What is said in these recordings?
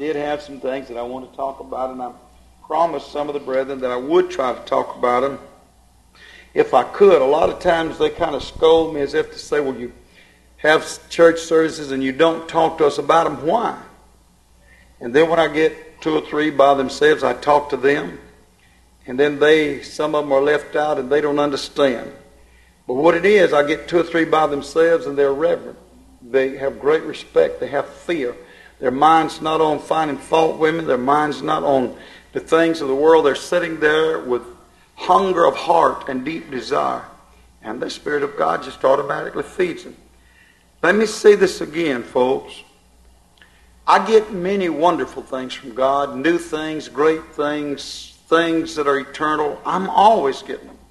did have some things that I want to talk about, and I promised some of the brethren that I would try to talk about them if I could. A lot of times they kind of scold me as if to say, well, you have church services and you don't talk to us about them. Why? And then when I get 2 or 3 by themselves, I talk to them. And then some of them are left out and they don't understand. But what it is, I get 2 or 3 by themselves and they're reverent. They have great respect. They have fear. Their mind's not on finding fault women. Their mind's not on the things of the world. They're sitting there with hunger of heart and deep desire. And the Spirit of God just automatically feeds them. Let me say this again, folks. I get many wonderful things from God, new things, great things, things that are eternal. I'm always getting them.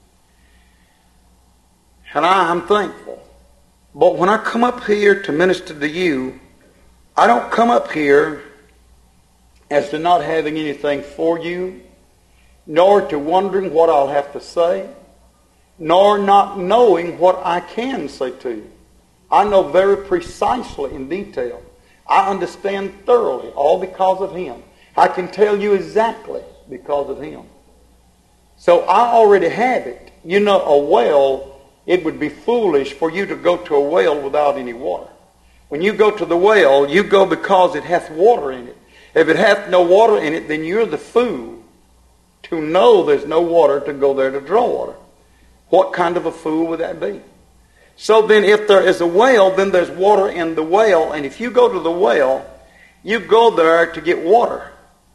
And I'm thankful. But when I come up here to minister to you, I don't come up here as to not having anything for you, nor to wondering what I'll have to say, nor not knowing what I can say to you. I know very precisely in detail. I understand thoroughly, all because of Him. I can tell you exactly because of Him. So I already have it. You know, a well, it would be foolish for you to go to a well without any water. When you go to the well, you go because it hath water in it. If it hath no water in it, then you're the fool to know there's no water to go there to draw water. What kind of a fool would that be? So then if there is a well, then there's water in the well. And if you go to the well, you go there to get water.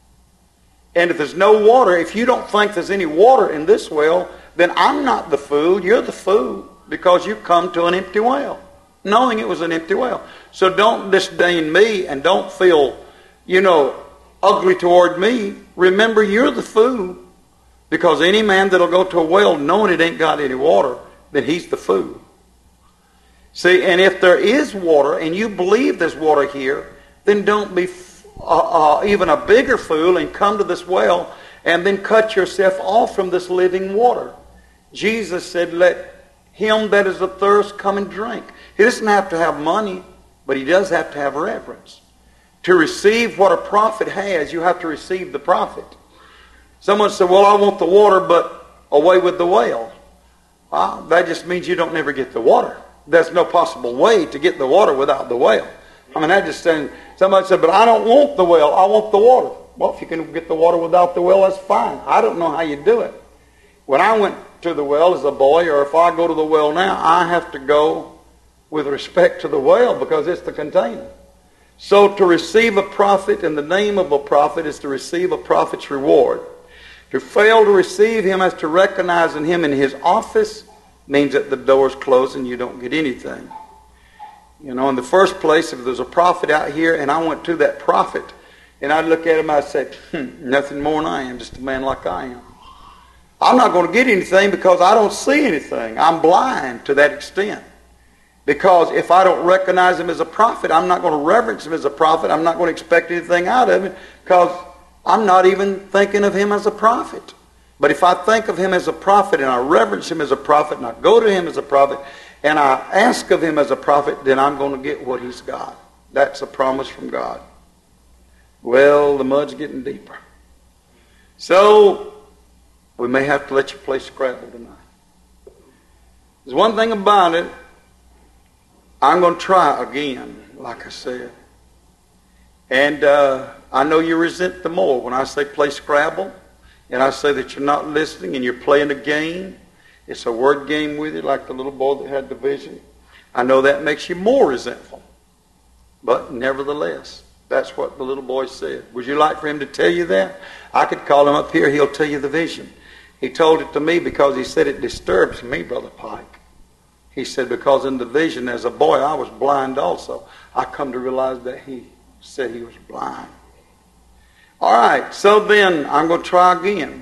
And if there's no water, if you don't think there's any water in this well, then I'm not the fool. You're the fool because you come to an empty well, knowing it was an empty well. So don't disdain me and don't feel, ugly toward me. Remember, you're the fool. Because any man that'll go to a well knowing it ain't got any water, then he's the fool. See, and if there is water and you believe there's water here, then don't be even a bigger fool and come to this well and then cut yourself off from this living water. Jesus said, let him that is athirst come and drink. He doesn't have to have money, but he does have to have reverence. To receive what a prophet has, you have to receive the prophet. Someone said, well, I want the water, but away with the well. That just means you don't never get the water. There's no possible way to get the water without the well. That just saying, somebody said, but I don't want the well, I want the water. Well, if you can get the water without the well, that's fine. I don't know how you do it. When I went to the well as a boy, or if I go to the well now, I have to go with respect to the well because it's the container. So to receive a prophet in the name of a prophet is to receive a prophet's reward. To fail to receive him as to recognizing him in his office means that the door's closed and you don't get anything. In the first place, if there's a prophet out here and I went to that prophet and I'd look at him, I'd say, nothing more than I am, just a man like I am. I'm not going to get anything because I don't see anything. I'm blind to that extent. Because if I don't recognize him as a prophet, I'm not going to reverence him as a prophet. I'm not going to expect anything out of him because I'm not even thinking of him as a prophet. But if I think of him as a prophet and I reverence him as a prophet and I go to him as a prophet and I ask of him as a prophet, then I'm going to get what he's got. That's a promise from God. Well, the mud's getting deeper. So, we may have to let you play Scrabble tonight. There's one thing about it. I'm going to try again, like I said. And I know you resent the more when I say play Scrabble. And I say that you're not listening and you're playing a game. It's a word game with you, like the little boy that had the vision. I know that makes you more resentful. But nevertheless, that's what the little boy said. Would you like for him to tell you that? I could call him up here. He'll tell you the vision. He told it to me because he said it disturbs me, Brother Pike. He said because in the vision as a boy I was blind also. I come to realize that he said he was blind. All right, so then I'm going to try again.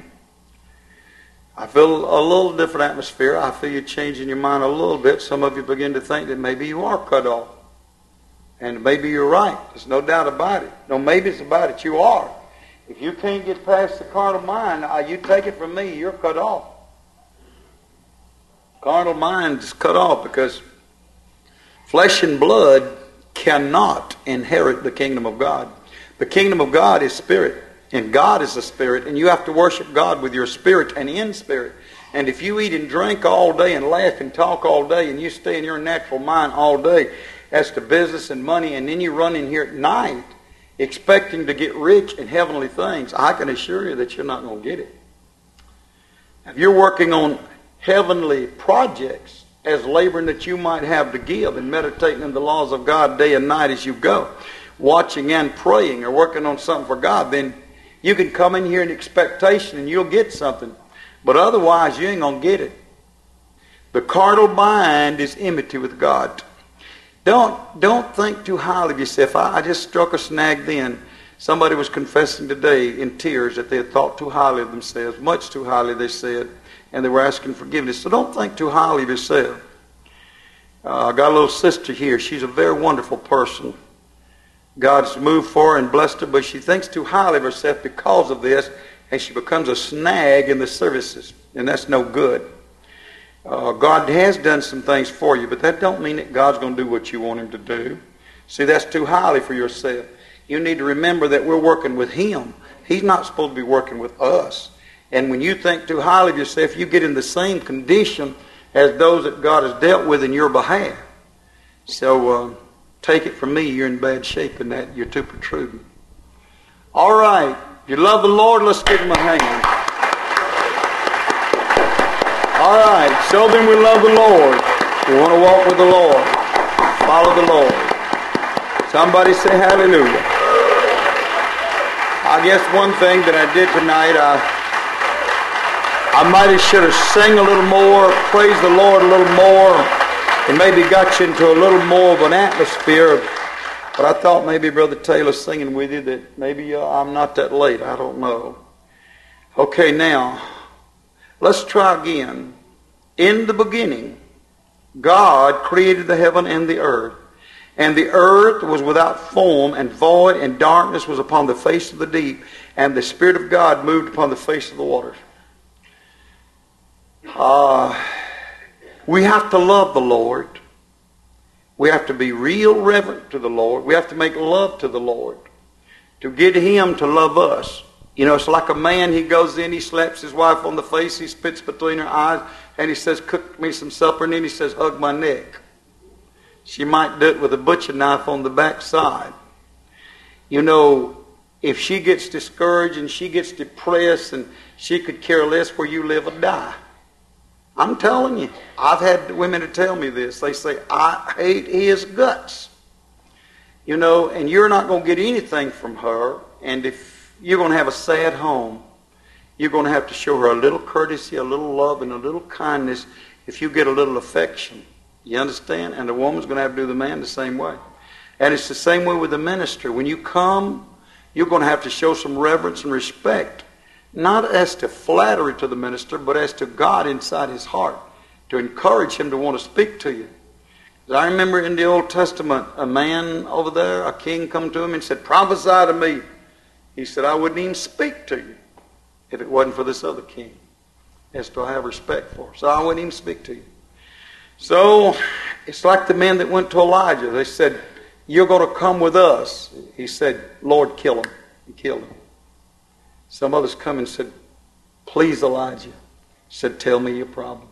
I feel a little different atmosphere. I feel you changing your mind a little bit. Some of you begin to think that maybe you are cut off. And maybe you're right. There's no doubt about it. No maybes about it. You are. If you can't get past the carnal mind, you take it from me, you're cut off. Carnal mind is cut off because flesh and blood cannot inherit the kingdom of God. The kingdom of God is spirit, and God is a spirit, and you have to worship God with your spirit and in spirit. And if you eat and drink all day and laugh and talk all day, and you stay in your natural mind all day as to business and money, and then you run in here at night expecting to get rich in heavenly things, I can assure you that you're not going to get it. If you're working on heavenly projects as laboring that you might have to give and meditating in the laws of God day and night as you go, watching and praying or working on something for God, then you can come in here in expectation and you'll get something. But otherwise, you ain't going to get it. The carnal mind is enmity with God. Don't think too highly of yourself. I just struck a snag then. Somebody was confessing today in tears that they had thought too highly of themselves, much too highly, they said, and they were asking forgiveness. So don't think too highly of yourself. I got a little sister here. She's a very wonderful person. God's moved for her and blessed her, but she thinks too highly of herself because of this, and she becomes a snag in the services, and that's no good. God has done some things for you, but that don't mean that God's going to do what you want Him to do. See, that's too highly for yourself. You need to remember that we're working with Him. He's not supposed to be working with us. And when you think too highly of yourself, you get in the same condition as those that God has dealt with in your behalf. So take it from me, you're in bad shape in that. You're too protruding. All right. If you love the Lord, let's give Him a hand. All right. Show them we love the Lord. We want to walk with the Lord. Follow the Lord. Somebody say hallelujah. I guess one thing that I did tonight, I might have should have sang a little more, praised the Lord a little more, and maybe got you into a little more of an atmosphere. But I thought maybe Brother Taylor singing with you that maybe I'm not that late. I don't know. Okay, now, let's try again. In the beginning, God created the heaven and the earth. And the earth was without form and void, and darkness was upon the face of the deep, and the Spirit of God moved upon the face of the waters. We have to love the Lord. We have to be real reverent to the Lord. We have to make love to the Lord to get Him to love us. You know, it's like a man, he goes in, he slaps his wife on the face, he spits between her eyes, and he says, cook me some supper, and then he says, hug my neck. She might do it with a butcher knife on the backside. You know, if she gets discouraged and she gets depressed and she could care less where you live or die. I'm telling you, I've had women to tell me this. They say, I hate his guts. You know, and you're not going to get anything from her. And if you're going to have a sad home, you're going to have to show her a little courtesy, a little love, and a little kindness if you get a little affection. You understand? And the woman's going to have to do the man the same way. And it's the same way with the minister. When you come, you're going to have to show some reverence and respect. Not as to flattery to the minister, but as to God inside his heart. To encourage him to want to speak to you. I remember in the Old Testament, a man over there, a king, come to him and said, prophesy to me. He said, I wouldn't even speak to you if it wasn't for this other king. As to I have respect for. So I wouldn't even speak to you. So it's like the men that went to Elijah. They said, you're going to come with us. He said, Lord, kill him. He killed him. Some others come and said, please, Elijah. He said, tell me your problem.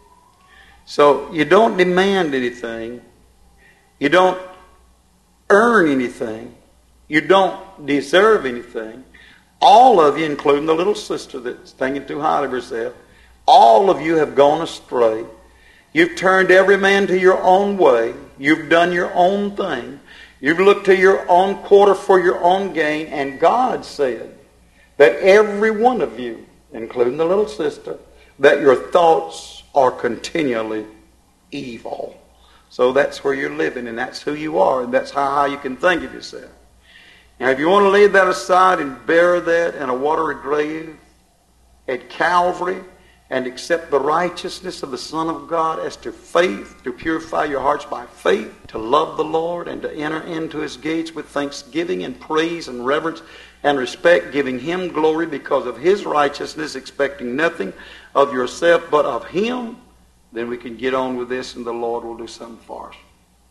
So you don't demand anything. You don't earn anything. You don't deserve anything. All of you, including the little sister that's thinking too highly of herself, all of you have gone astray. You've turned every man to your own way. You've done your own thing. You've looked to your own quarter for your own gain. And God said that every one of you, including the little sister, that your thoughts are continually evil. So that's where you're living, and that's who you are, and that's how high you can think of yourself. Now, if you want to lay that aside and bury that in a watery grave at Calvary, and accept the righteousness of the Son of God as to faith, to purify your hearts by faith, to love the Lord, and to enter into His gates with thanksgiving and praise and reverence and respect, giving Him glory because of His righteousness, expecting nothing of yourself but of Him, then we can get on with this and the Lord will do something for us.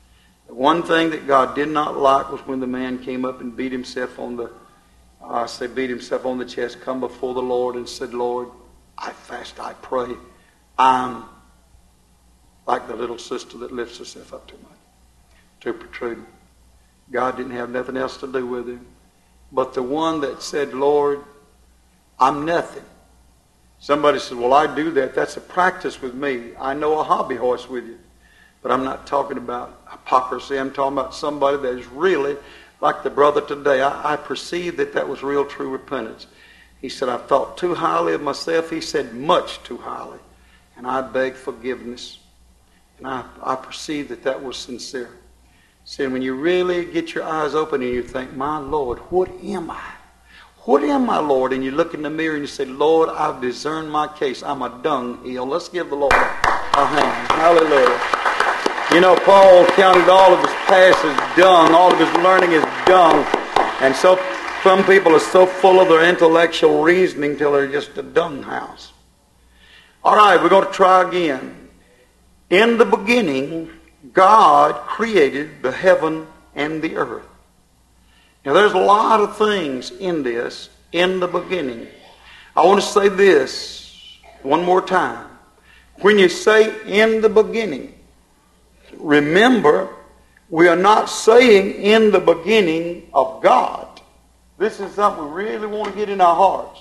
The one thing that God did not like was when the man came up and beat himself on the chest, come before the Lord and said, Lord, I fast, I pray. I'm like the little sister that lifts herself up too protruding. God didn't have nothing else to do with him. But the one that said, Lord, I'm nothing. Somebody said, well, I do that. That's a practice with me. I know a hobby horse with you. But I'm not talking about hypocrisy. I'm talking about somebody that is really like the brother today. I perceived that was real true repentance. He said, I've thought too highly of myself. He said, much too highly. And I beg forgiveness. And I perceived that was sincere. See, when you really get your eyes open and you think, my Lord, what am I? What am I, Lord? And you look in the mirror and you say, Lord, I've discerned my case. I'm a dunghill. Let's give the Lord a hand. Hallelujah. You know, Paul counted all of his past as dung. All of his learning as dung. And so some people are so full of their intellectual reasoning till they're just a dung house. All right, we're going to try again. In the beginning, God created the heaven and the earth. Now, there's a lot of things in this, in the beginning. I want to say this one more time. When you say in the beginning, remember, we are not saying in the beginning of God. This is something we really want to get in our hearts.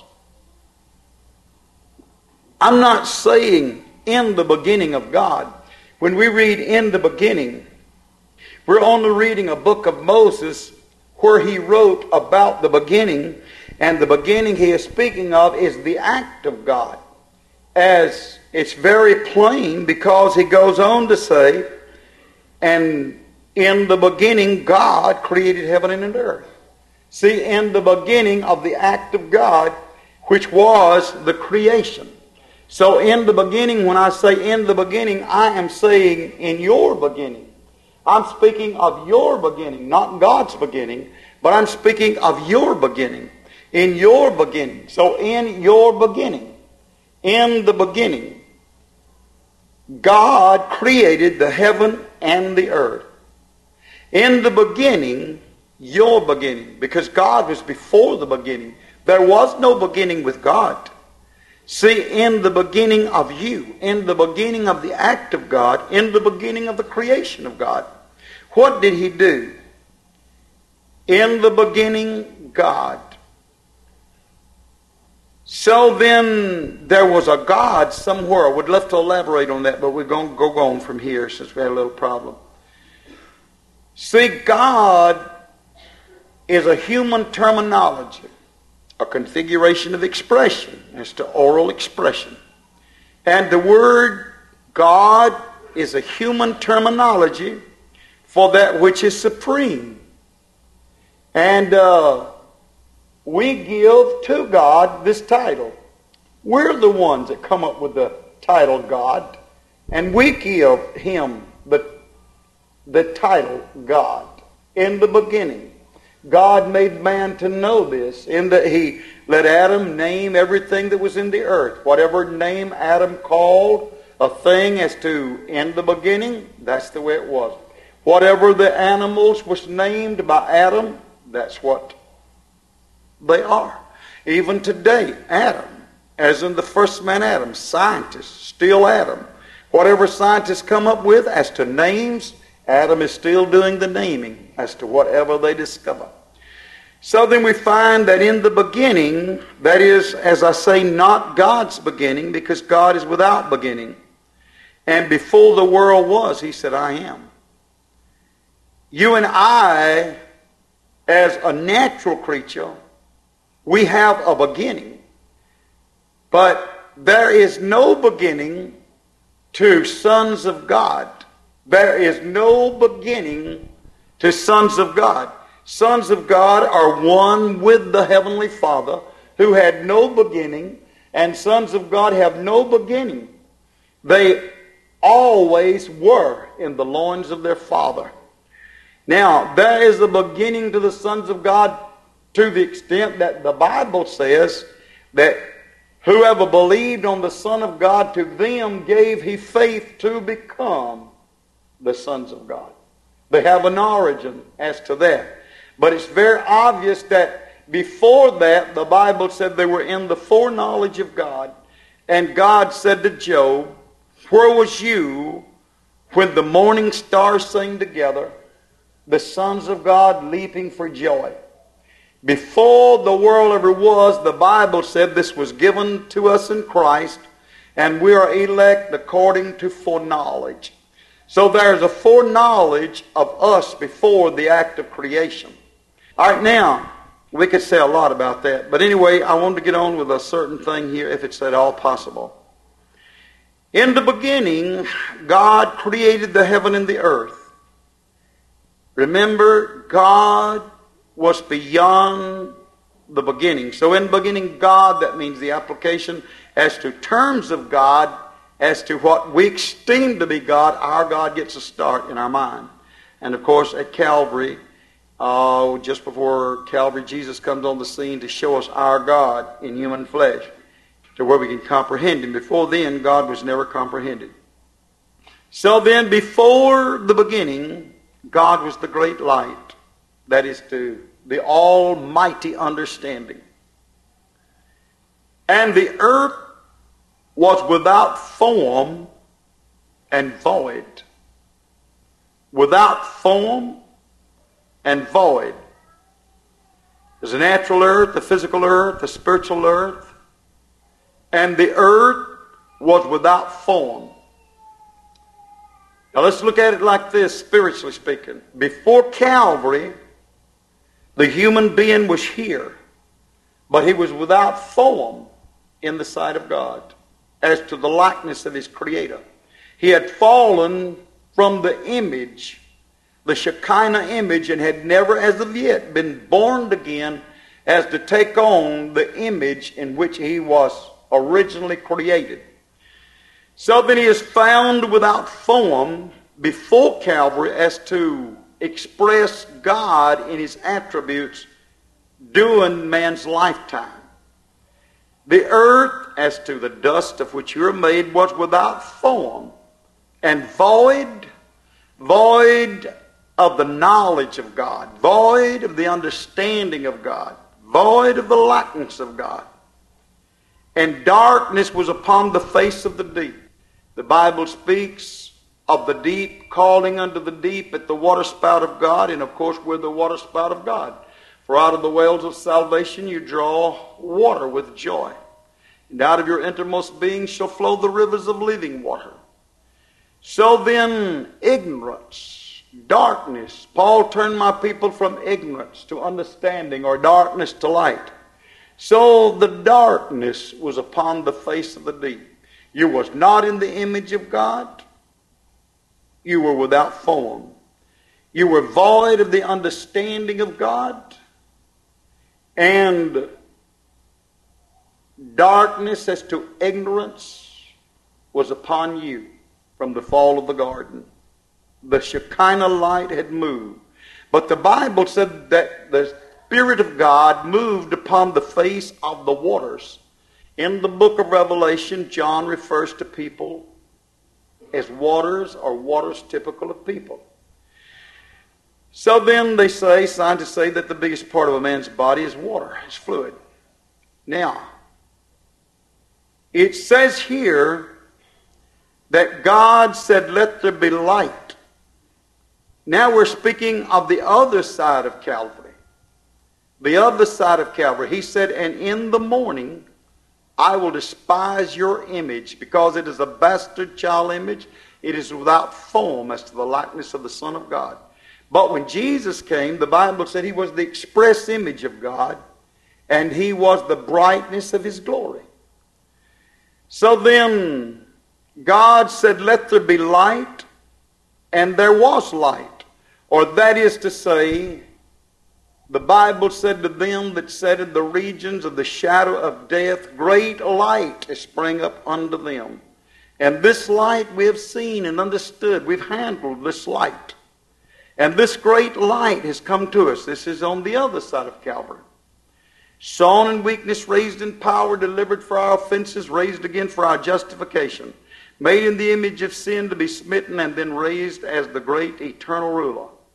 I'm not saying in the beginning of God. When we read in the beginning, we're only reading a book of Moses where he wrote about the beginning, and the beginning he is speaking of is the act of God. As it's very plain, because he goes on to say, and in the beginning God created heaven and earth. See, in the beginning of the act of God, which was the creation. So in the beginning, when I say in the beginning, I am saying in your beginning. I'm speaking of your beginning, not God's beginning, but I'm speaking of your beginning. In your beginning. So in your beginning, in the beginning, God created the heaven and the earth. In the beginning, your beginning, because God was before the beginning. There was no beginning with God. See, in the beginning of you, in the beginning of the act of God, in the beginning of the creation of God, what did he do? In the beginning, God. So then there was a God somewhere. I would love to elaborate on that, but we're going to go on from here since we had a little problem. See, God is a human terminology, a configuration of expression as to oral expression. And the word God is a human terminology for that which is supreme. And we give to God this title. We're the ones that come up with the title God. And we give him the title God. In the beginning, God made man to know this, in that he let Adam name everything that was in the earth. Whatever name Adam called a thing as to in the beginning, that's the way it was. Whatever the animals was named by Adam, that's what they are. Even today, Adam, as in the first man Adam, scientists, still Adam. Whatever scientists come up with as to names, Adam is still doing the naming as to whatever they discover. So then we find that in the beginning, that is, as I say, not God's beginning, because God is without beginning. And before the world was, he said, I am. You and I, as a natural creature, we have a beginning. But there is no beginning to sons of God. There is no beginning to sons of God. Sons of God are one with the Heavenly Father, who had no beginning, and sons of God have no beginning. They always were in the loins of their Father. Now, there is a beginning to the sons of God to the extent that the Bible says that whoever believed on the Son of God, to them gave he faith to become the sons of God. They have an origin as to that. But it's very obvious that before that, the Bible said they were in the foreknowledge of God. And God said to Job, where was you when the morning stars sang together, the sons of God leaping for joy? Before the world ever was, the Bible said this was given to us in Christ, and we are elect according to foreknowledge. So there's a foreknowledge of us before the act of creation. All right, now, we could say a lot about that. But anyway, I wanted to get on with a certain thing here, if it's at all possible. In the beginning, God created the heaven and the earth. Remember, God was beyond the beginning. So in beginning God, that means the application as to terms of God, as to what we esteem to be God, our God gets a start in our mind. And of course at Calvary, just before Calvary, Jesus comes on the scene to show us our God in human flesh, to where we can comprehend Him. Before then, God was never comprehended. So then, before the beginning, God was the great light. That is to the almighty understanding. And the earth was without form and void. Without form and void. There's a natural earth, a physical earth, a spiritual earth. And the earth was without form. Now let's look at it like this, spiritually speaking. Before Calvary, the human being was here, but he was without form in the sight of God as to the likeness of his Creator. He had fallen from the image, the Shekinah image, and had never as of yet been born again as to take on the image in which he was originally created. So then he is found without form before Calvary as to express God in His attributes during man's lifetime. The earth, as to the dust of which you are made, was without form and void of the knowledge of God, void of the understanding of God, void of the likeness of God. And darkness was upon the face of the deep. The Bible speaks of the deep calling unto the deep at the waterspout of God, and of course we're the waterspout of God. For out of the wells of salvation you draw water with joy. And out of your innermost being shall flow the rivers of living water. So then, ignorance, darkness. Paul turned my people from ignorance to understanding, or darkness to light. So the darkness was upon the face of the deep. You was not in the image of God. You were without form. You were void of the understanding of God. And darkness as to ignorance was upon you from the fall of the garden. The Shekinah light had moved. But the Bible said that the Spirit of God moved upon the face of the waters. In the book of Revelation, John refers to people as waters, or waters typical of people. So then they say, scientists say, that the biggest part of a man's body is water, it's fluid. Now, it says here that God said, let there be light. Now we're speaking of the other side of Calvary. The other side of Calvary. He said, and in the morning I will despise your image, because it is a bastard child image. It is without form as to the likeness of the Son of God. But when Jesus came, the Bible said He was the express image of God, and He was the brightness of His glory. So then, God said, let there be light, and there was light. Or that is to say, the Bible said to them that sat in the regions of the shadow of death, great light is sprang up unto them. And this light we have seen and understood. We've handled this light. And this great light has come to us. This is on the other side of Calvary. Sown in weakness, raised in power, delivered for our offenses, raised again for our justification. Made in the image of sin to be smitten, and then raised as the great eternal ruler.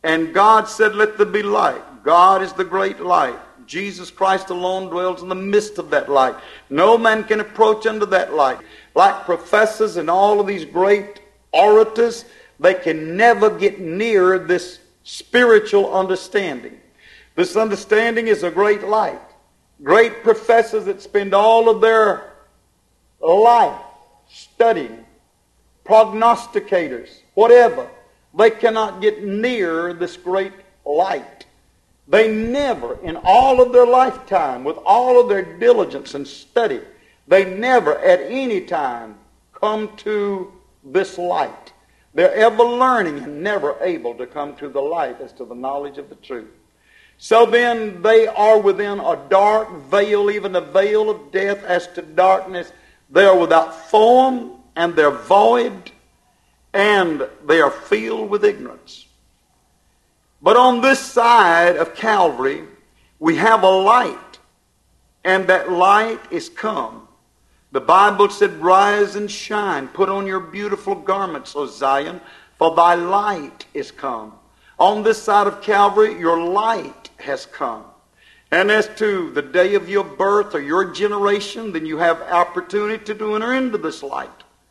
And God said, let there be light. God is the great light. Jesus Christ alone dwells in the midst of that light. No man can approach unto that light. Like professors and all of these great orators, they can never get near this spiritual understanding. This understanding is a great light. Great professors that spend all of their life studying, prognosticators, whatever, they cannot get near this great light. They never, in all of their lifetime, with all of their diligence and study, they never at any time come to this light. They're ever learning and never able to come to the light as to the knowledge of the truth. So then they are within a dark veil, even a veil of death as to darkness. They are without form, and they're void, and they are filled with ignorance. But on this side of Calvary, we have a light, and that light is come. The Bible said, rise and shine, put on your beautiful garments, O Zion, for thy light is come. On this side of Calvary, your light has come. And as to the day of your birth or your generation, then you have opportunity to enter into this light.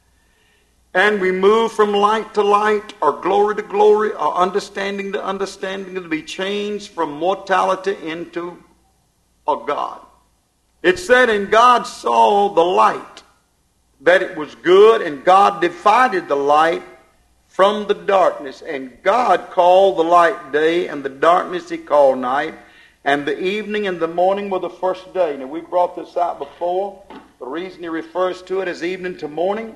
And we move from light to light, or glory to glory, or understanding to understanding, to be changed from mortality into a God. It said, and God saw the light, that it was good, and God divided the light from the darkness. And God called the light day, and the darkness he called night. And the evening and the morning were the first day. Now, we brought this out before. The reason he refers to it as evening to morning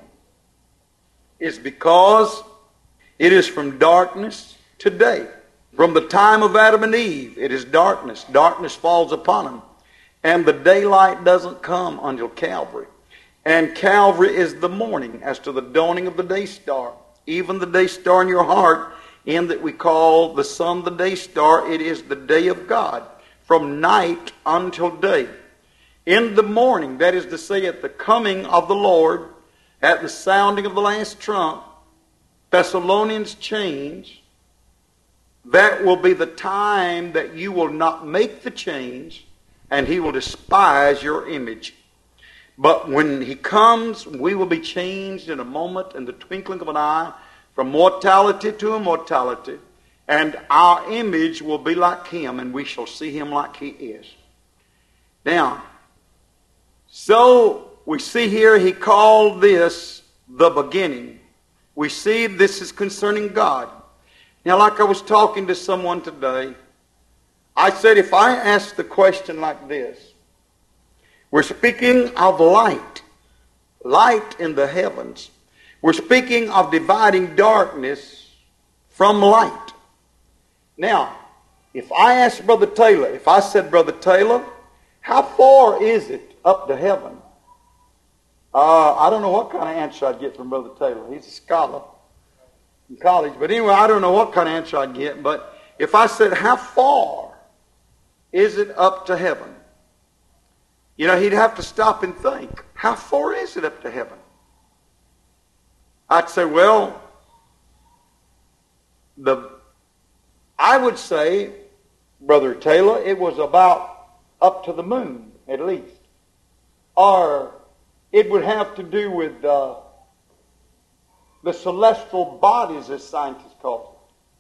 is because it is from darkness to day. From the time of Adam and Eve, it is darkness. Darkness falls upon them. And the daylight doesn't come until Calvary. And Calvary is the morning as to the dawning of the day star. Even the day star in your heart, in that we call the sun the day star, it is the day of God, from night until day. In the morning, that is to say, at the coming of the Lord, at the sounding of the last trump, Thessalonians change. That will be the time that you will not make the change, and he will despise your image. But when he comes, we will be changed in a moment, in the twinkling of an eye, from mortality to immortality, and our image will be like him, and we shall see him like he is. Now, so we see here he called this the beginning. We see this is concerning God. Now, like I was talking to someone today, I said, if I ask the question like this, we're speaking of light, light in the heavens. We're speaking of dividing darkness from light. Now, if I asked Brother Taylor, if I said, Brother Taylor, how far is it up to heaven? I don't know what kind of answer I'd get from Brother Taylor. He's a scholar in college. But anyway, I don't know what kind of answer I'd get. But if I said, how far is it up to heaven? You know, he'd have to stop and think. How far is it up to heaven? I'd say, well, I would say, Brother Taylor, it was about up to the moon, at least. Or it would have to do with the celestial bodies, as scientists call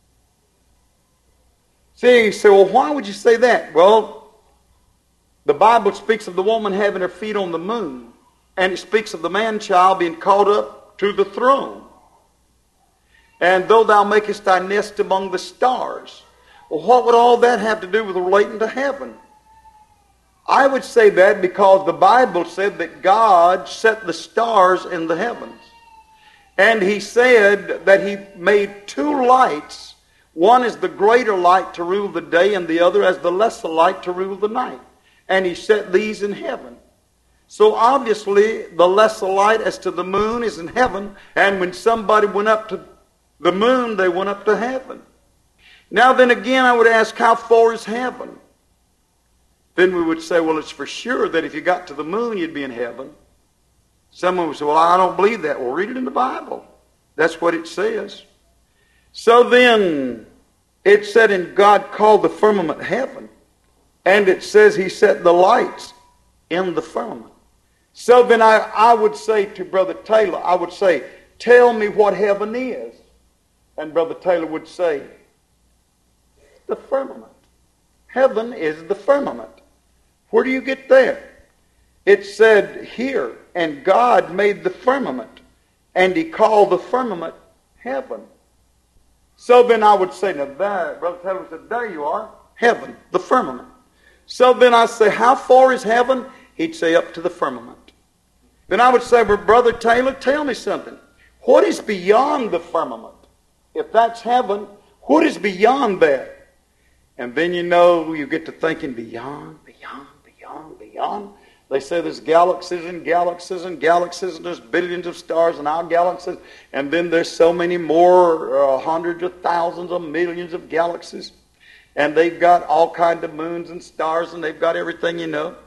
it. See, you say, well, why would you say that? Well, the Bible speaks of the woman having her feet on the moon, and it speaks of the man-child being caught up to the throne. And though thou makest thy nest among the stars. Well, what would all that have to do with relating to heaven? I would say that because the Bible said that God set the stars in the heavens. And he said that he made two lights. One is the greater light to rule the day, and the other as the lesser light to rule the night. And he set these in heaven. So obviously the lesser light as to the moon is in heaven, and when somebody went up to the moon, they went up to heaven. Now then again, I would ask, how far is heaven? Then we would say, well, it's for sure that if you got to the moon, you'd be in heaven. Someone would say, well, I don't believe that. Well, read it in the Bible. That's what it says. So then, It said, and God called the firmament heaven. And it says he set the lights in the firmament. So then I would say to Brother Taylor, I would say, tell me what heaven is. And Brother Taylor would say, the firmament. Heaven is the firmament. Where do you get there? It said here, and God made the firmament, and he called the firmament heaven. So then I would say, now there, Brother Taylor said, there you are, heaven, the firmament. So then I say, how far is heaven? He'd say, up to the firmament. Then I would say, well, Brother Taylor, tell me something. What is beyond the firmament? If that's heaven, what is beyond that? And then you get to thinking beyond. They say there's galaxies and galaxies and galaxies, and there's billions of stars in our galaxies, and then there's so many more, hundreds of thousands of millions of galaxies, and they've got all kinds of moons and stars, and they've got everything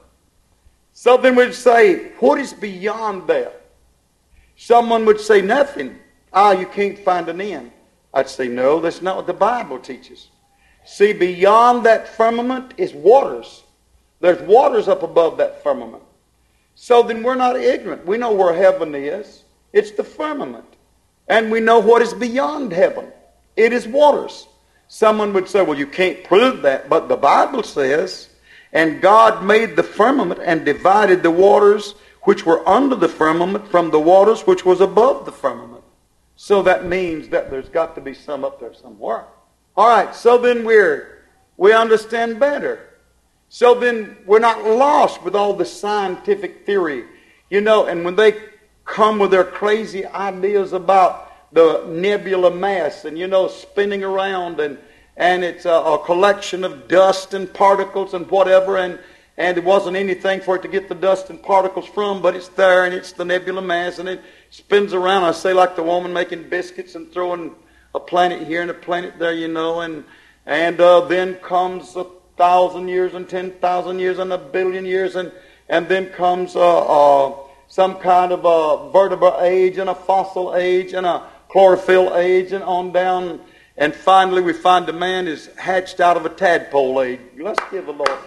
So then we'd say, what is beyond that? Someone would say, nothing. You can't find an end. I'd say, no, that's not what the Bible teaches. See, beyond that firmament is waters. There's waters up above that firmament. So then we're not ignorant. We know where heaven is. It's the firmament. And we know what is beyond heaven. It is waters. Someone would say, well, you can't prove that. But the Bible says, and God made the firmament and divided the waters which were under the firmament from the waters which was above the firmament. So that means that there's got to be some up there somewhere. All right, so then we understand better. So then we're not lost with all the scientific theory. And when they come with their crazy ideas about the nebula mass and, spinning around and it's a collection of dust and particles and whatever, and it wasn't anything for it to get the dust and particles from, but it's there and it's the nebula mass and it spins around. I say like the woman making biscuits and throwing a planet here and a planet there, and then comes 1,000 years and 10,000 years and 1,000,000,000 years and then comes some kind of a vertebrate age and a fossil age and a chlorophyll age and on down, and finally we find the man is hatched out of a tadpole age. Let's give the Lord.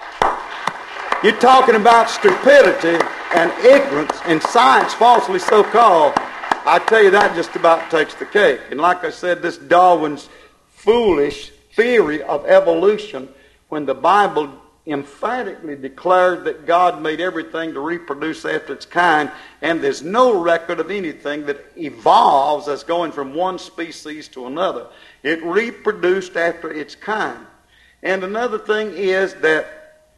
You're talking about stupidity and ignorance and science falsely so called. I tell you, that just about takes the cake. And like I said, this Darwin's foolish theory of evolution, when the Bible emphatically declared that God made everything to reproduce after its kind, and there's no record of anything that evolves as going from one species to another. It reproduced after its kind. And another thing is that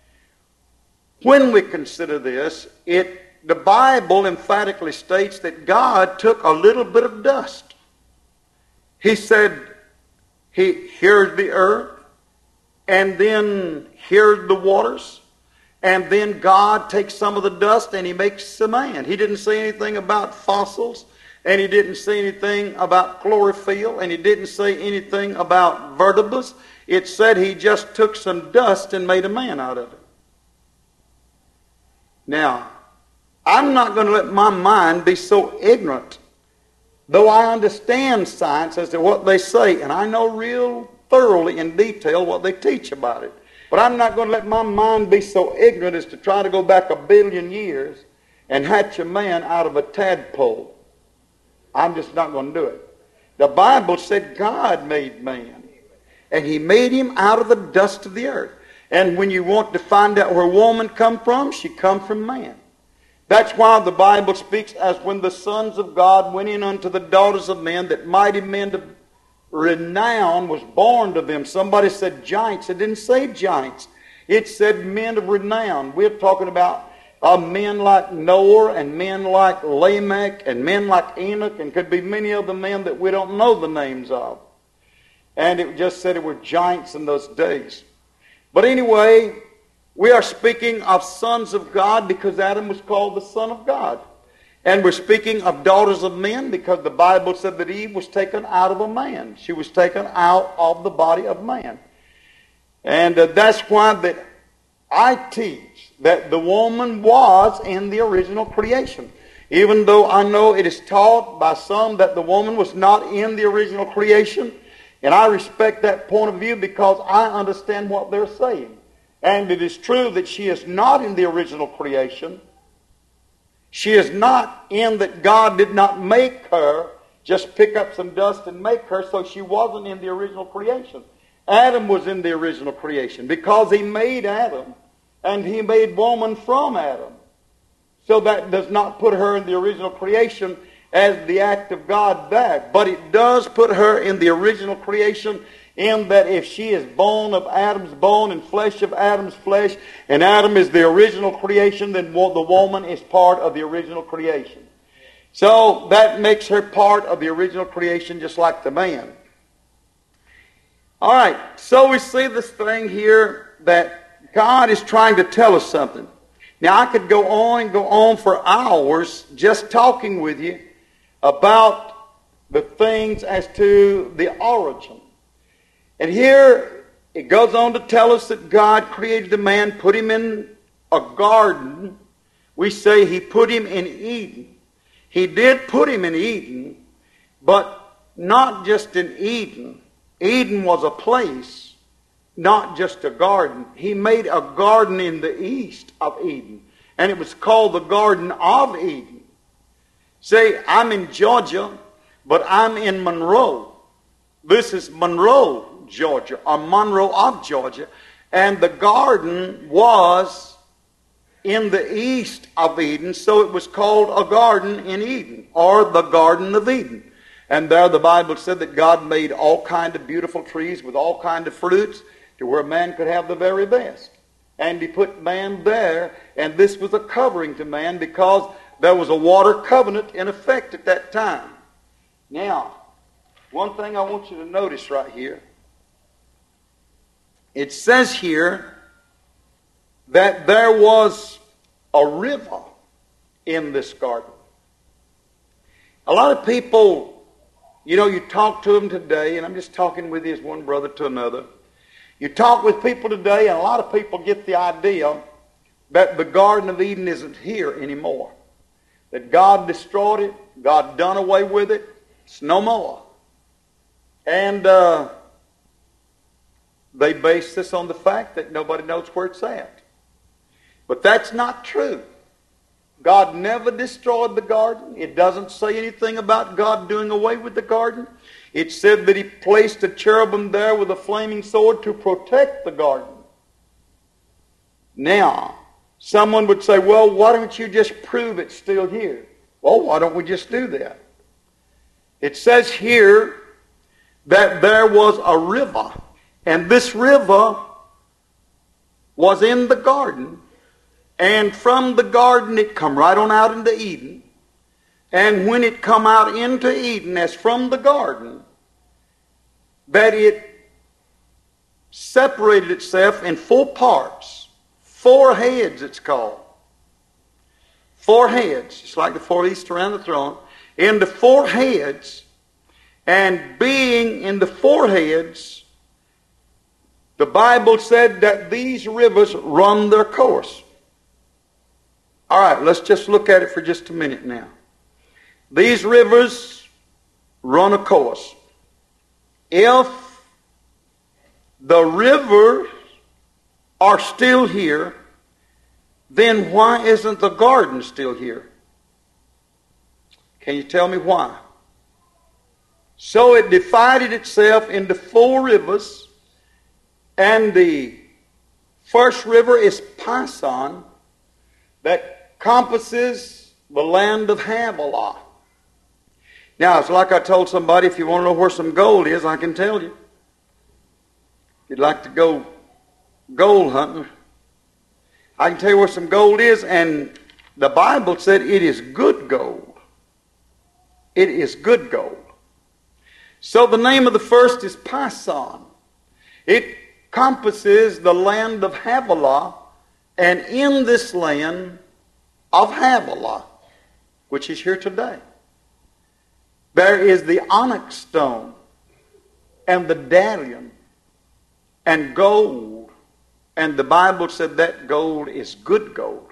when we consider this, the Bible emphatically states that God took a little bit of dust. He said, here's the earth, and then here's the waters, and then God takes some of the dust and he makes a man. He didn't say anything about fossils, and he didn't say anything about chlorophyll, and he didn't say anything about vertebrates. It said he just took some dust and made a man out of it. Now, I'm not going to let my mind be so ignorant, though I understand science as to what they say, and I know real thoroughly in detail what they teach about it. But I'm not going to let my mind be so ignorant as to try to go back 1 billion years and hatch a man out of a tadpole. I'm just not going to do it. The Bible said God made man, and he made him out of the dust of the earth. And when you want to find out where woman come from, she come from man. That's why the Bible speaks as when the sons of God went in unto the daughters of men, that mighty men of renown was born to them. Somebody said giants. It didn't say giants. It said men of renown. We're talking about men like Noah and men like Lamech and men like Enoch, and could be many of the men that we don't know the names of. And it just said it were giants in those days. But anyway, we are speaking of sons of God because Adam was called the son of God. And we're speaking of daughters of men because the Bible said that Eve was taken out of a man. She was taken out of the body of man. And that's why that I teach that the woman was in the original creation. Even though I know it is taught by some that the woman was not in the original creation, And I respect that point of view because I understand what they're saying. And it is true that she is not in the original creation. She is not in that God did not make her, just pick up some dust and make her, so she wasn't in the original creation. Adam was in the original creation because he made Adam, and he made woman from Adam. So that does not put her in the original creation as the act of God there. But it does put her in the original creation in that if she is bone of Adam's bone and flesh of Adam's flesh, and Adam is the original creation, then the woman is part of the original creation. So that makes her part of the original creation just like the man. All right, so we see this thing here that God is trying to tell us something. Now I could go on and go on for hours just talking with you about the things as to the origin. And here it goes on to tell us that God created the man, put him in a garden. We say he put him in Eden. He did put him in Eden, but not just in Eden. Eden was a place, not just a garden. He made a garden in the east of Eden, and it was called the Garden of Eden. Say, I'm in Georgia, but I'm in Monroe. This is Monroe, Georgia, or Monroe of Georgia, and the garden was in the east of Eden, so it was called a garden in Eden, or the Garden of Eden. And there the Bible said that God made all kind of beautiful trees with all kind of fruits to where man could have the very best. And he put man there, and this was a covering to man because there was a water covenant in effect at that time. Now, one thing I want you to notice right here. It says here that there was a river in this garden. A lot of people, you talk to them today, and I'm just talking with you as one brother to another. You talk with people today, and a lot of people get the idea that the Garden of Eden isn't here anymore. That God destroyed it, God done away with it, it's no more. And they base this on the fact that nobody knows where it's at. But that's not true. God never destroyed the garden. It doesn't say anything about God doing away with the garden. It said that he placed a cherubim there with a flaming sword to protect the garden. Now, someone would say, well, why don't you just prove it's still here? Well, why don't we just do that? It says here that there was a river, and this river was in the garden. And from the garden it come right on out into Eden. And when it come out into Eden as from the garden, that it separated itself in 4 parts. 4 heads it's called. 4 heads, just like the 4 east around the throne. Into 4 heads, and being in the 4 heads, the Bible said that these rivers run their course. All right, let's just look at it for just a minute now. These rivers run a course. If the rivers are still here, then why isn't the garden still here? Can you tell me why? So it divided itself into 4 rivers, and the first river is Pison, that compasses the land of Havilah. Now, it's like I told somebody, if you want to know where some gold is, I can tell you. If you'd like to go gold hunting, I can tell you where some gold is, and the Bible said it is good gold. It is good gold. So the name of the first is Pison. It compasses the land of Havilah, and in this land of Havilah, which is here today, there is the onyx stone and the bdellium and gold. And the Bible said that gold is good gold.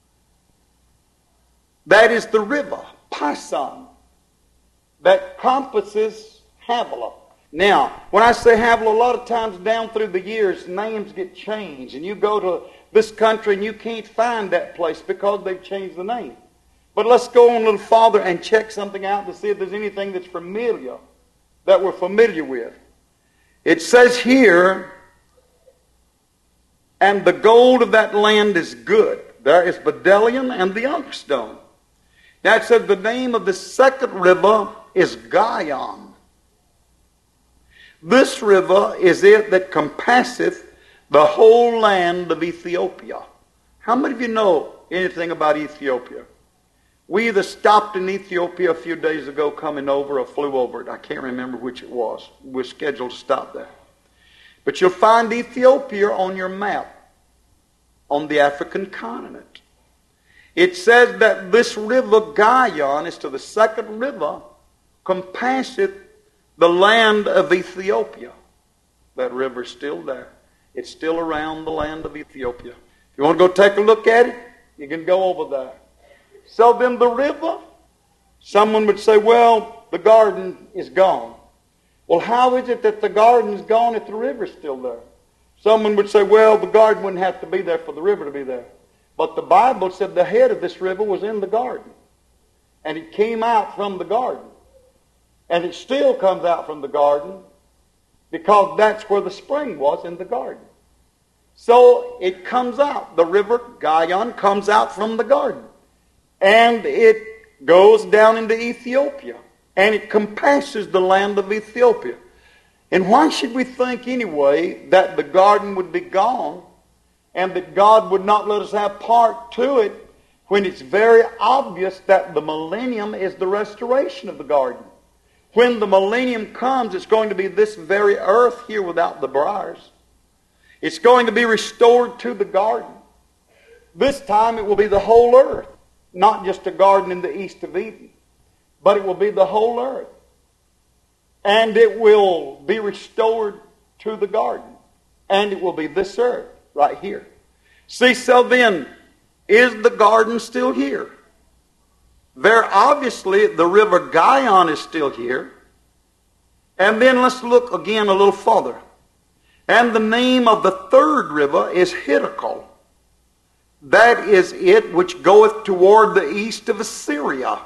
That is the river, Pison, that compasses Havilah. Now, when I say Havilah, a lot of times down through the years, names get changed. And you go to this country and you can't find that place because they've changed the name. But let's go on a little farther and check something out to see if there's anything that's familiar, that we're familiar with. It says here, and the gold of that land is good. There is Bdellium and the Youngstone. Now it says the name of the second river is Gihon. This river is it that compasseth the whole land of Ethiopia. How many of you know anything about Ethiopia? We either stopped in Ethiopia a few days ago coming over or flew over it. I can't remember which it was. We're scheduled to stop there. But you'll find Ethiopia on your map on the African continent. It says that this river Gihon is to the second river, compasseth the land of Ethiopia. That river's still there. It's still around the land of Ethiopia. If you want to go take a look at it, you can go over there. So then the river, someone would say, well, the garden is gone. Well, how is it that the garden is gone if the river's still there? Someone would say, well, the garden wouldn't have to be there for the river to be there. But the Bible said the head of this river was in the garden. And it came out from the garden. And it still comes out from the garden because that's where the spring was, in the garden. So it comes out. The river Gihon comes out from the garden. And it goes down into Ethiopia. And it compasses the land of Ethiopia. And why should we think anyway that the garden would be gone and that God would not let us have part to it when it's very obvious that the millennium is the restoration of the garden? When the millennium comes, it's going to be this very earth here without the briars. It's going to be restored to the garden. This time it will be the whole earth. Not just a garden in the east of Eden, but it will be the whole earth. And it will be restored to the garden. And it will be this earth right here. See, so then, is the garden still here? Very obviously, the river Gihon is still here. And then let's look again a little further. And the name of the third river is Hiddekel. That is it which goeth toward the east of Assyria.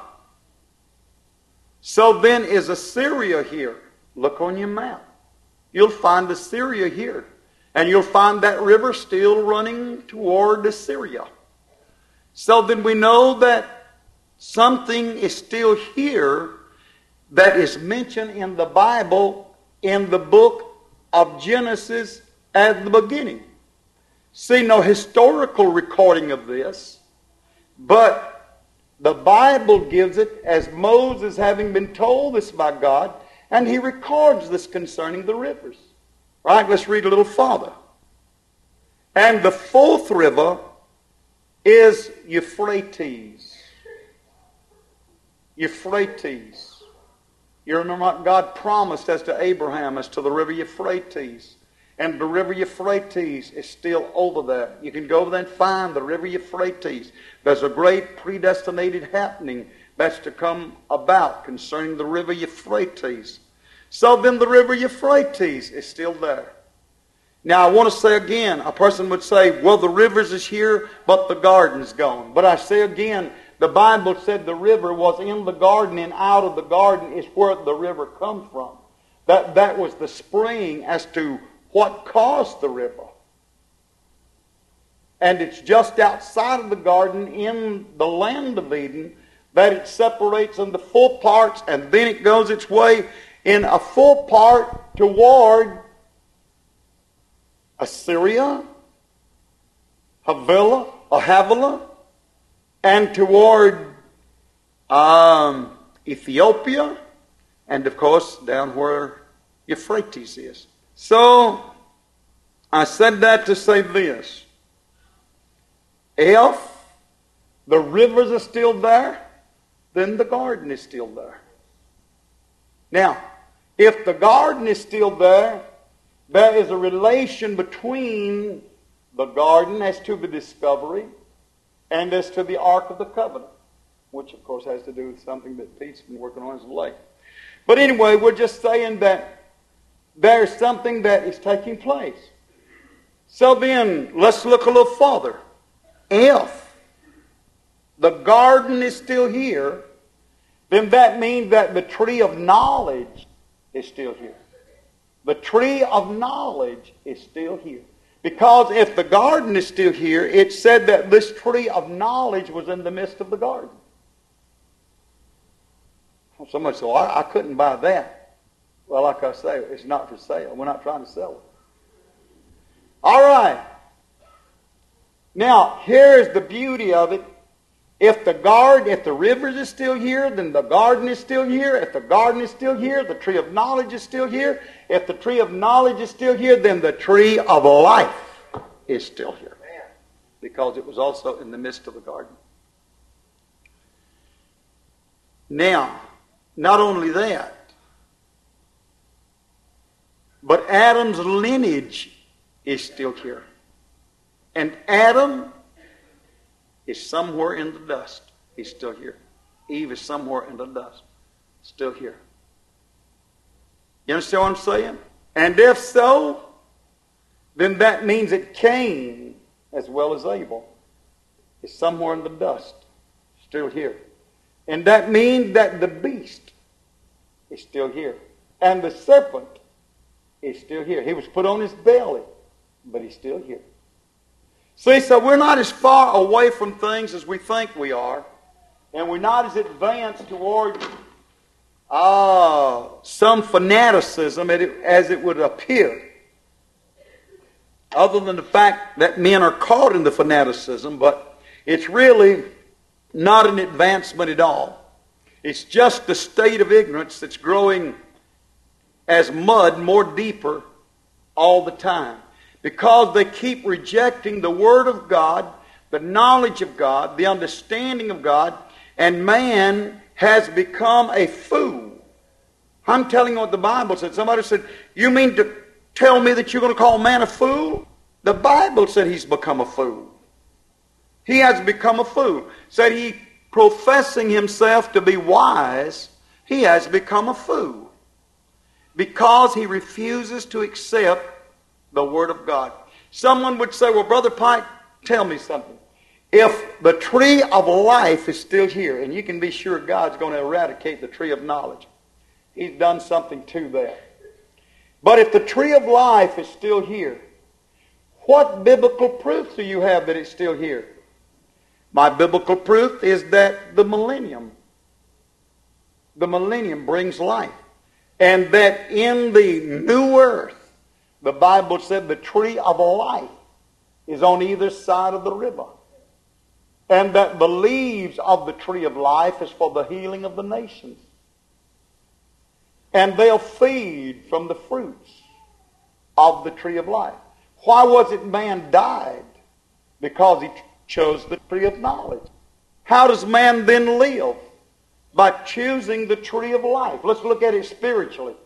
So then is Assyria here? Look on your map. You'll find Assyria here. And you'll find that river still running toward Assyria. So then we know that something is still here that is mentioned in the Bible in the book of Genesis at the beginning. See, no historical recording of this, but the Bible gives it as Moses having been told this by God, and he records this concerning the rivers. Right, let's read a little farther. And the fourth river is Euphrates. Euphrates. You remember what God promised as to Abraham, as to the river Euphrates. And the river Euphrates is still over there. You can go over there and find the river Euphrates. There's a great predestinated happening that's to come about concerning the river Euphrates. So then the river Euphrates is still there. Now I want to say again, a person would say, well, the rivers is here, but the garden's gone. But I say again, the Bible said the river was in the garden, and out of the garden is where the river come from. That was the spring as to what caused the river. And it's just outside of the garden in the land of Eden that it separates into four parts, and then it goes its way in a full part toward Assyria, Havilah, and toward Ethiopia, and of course down where Euphrates is. So, I said that to say this. If the rivers are still there, then the garden is still there. Now, if the garden is still there, there is a relation between the garden as to the discovery and as to the Ark of the Covenant, which of course has to do with something that Pete's been working on as of late. But anyway, we're just saying that there's something that is taking place. So then, let's look a little farther. If the garden is still here, then that means that the tree of knowledge is still here. The tree of knowledge is still here. Because if the garden is still here, it said that this tree of knowledge was in the midst of the garden. Somebody said, well, I couldn't buy that. Well, like I say, it's not for sale. We're not trying to sell it. All right. Now, here's the beauty of it. If the rivers is still here, then the garden is still here. If the garden is still here, the tree of knowledge is still here. If the tree of knowledge is still here, then the tree of life is still here. Because it was also in the midst of the garden. Now, not only that, but Adam's lineage is still here. And Adam is somewhere in the dust. He's still here. Eve is somewhere in the dust. Still here. You understand what I'm saying? And if so, then that means that Cain, as well as Abel, is somewhere in the dust. Still here. And that means that the beast is still here. And the serpent is still here. He was put on his belly, but he's still here. See, so we're not as far away from things as we think we are. And we're not as advanced toward some fanaticism as it would appear. Other than the fact that men are caught in the fanaticism, but it's really not an advancement at all. It's just the state of ignorance that's growing as mud more deeper all the time. Because they keep rejecting the Word of God, the knowledge of God, the understanding of God, and man has become a fool. I'm telling you what the Bible said. Somebody said, you mean to tell me that you're going to call man a fool? The Bible said he's become a fool. He has become a fool. Said he, professing himself to be wise, he has become a fool. Because he refuses to accept the Word of God. Someone would say, well, Brother Pike, tell me something. If the tree of life is still here, and you can be sure God's going to eradicate the tree of knowledge. He's done something to that. But if the tree of life is still here, what biblical proof do you have that it's still here? My biblical proof is that the millennium brings life. And that in the new earth, the Bible said the tree of life is on either side of the river. And that the leaves of the tree of life is for the healing of the nations. And they'll feed from the fruits of the tree of life. Why was it man died? Because he chose the tree of knowledge. How does man then live? By choosing the tree of life. Let's look at it spiritually.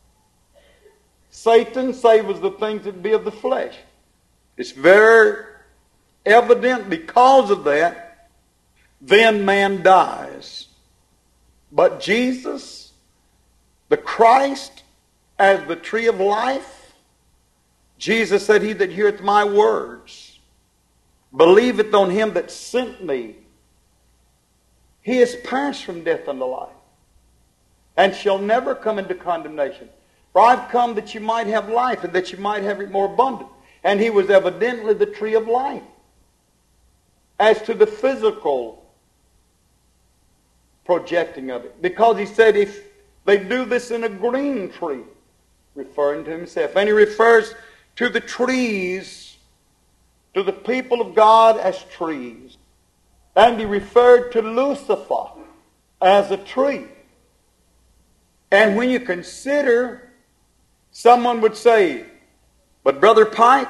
Satan savors the things that be of the flesh. It's very evident because of that, then man dies. But Jesus, the Christ, as the tree of life, Jesus said, he that heareth my words, believeth on him that sent me, he is passed from death unto life, and shall never come into condemnation. For I've come that you might have life, and that you might have it more abundant. And he was evidently the tree of life. As to the physical projecting of it. Because he said, if they do this in a green tree, referring to himself. And he refers to the trees, to the people of God as trees. And he referred to Lucifer as a tree. And when you consider, someone would say, but Brother Pike,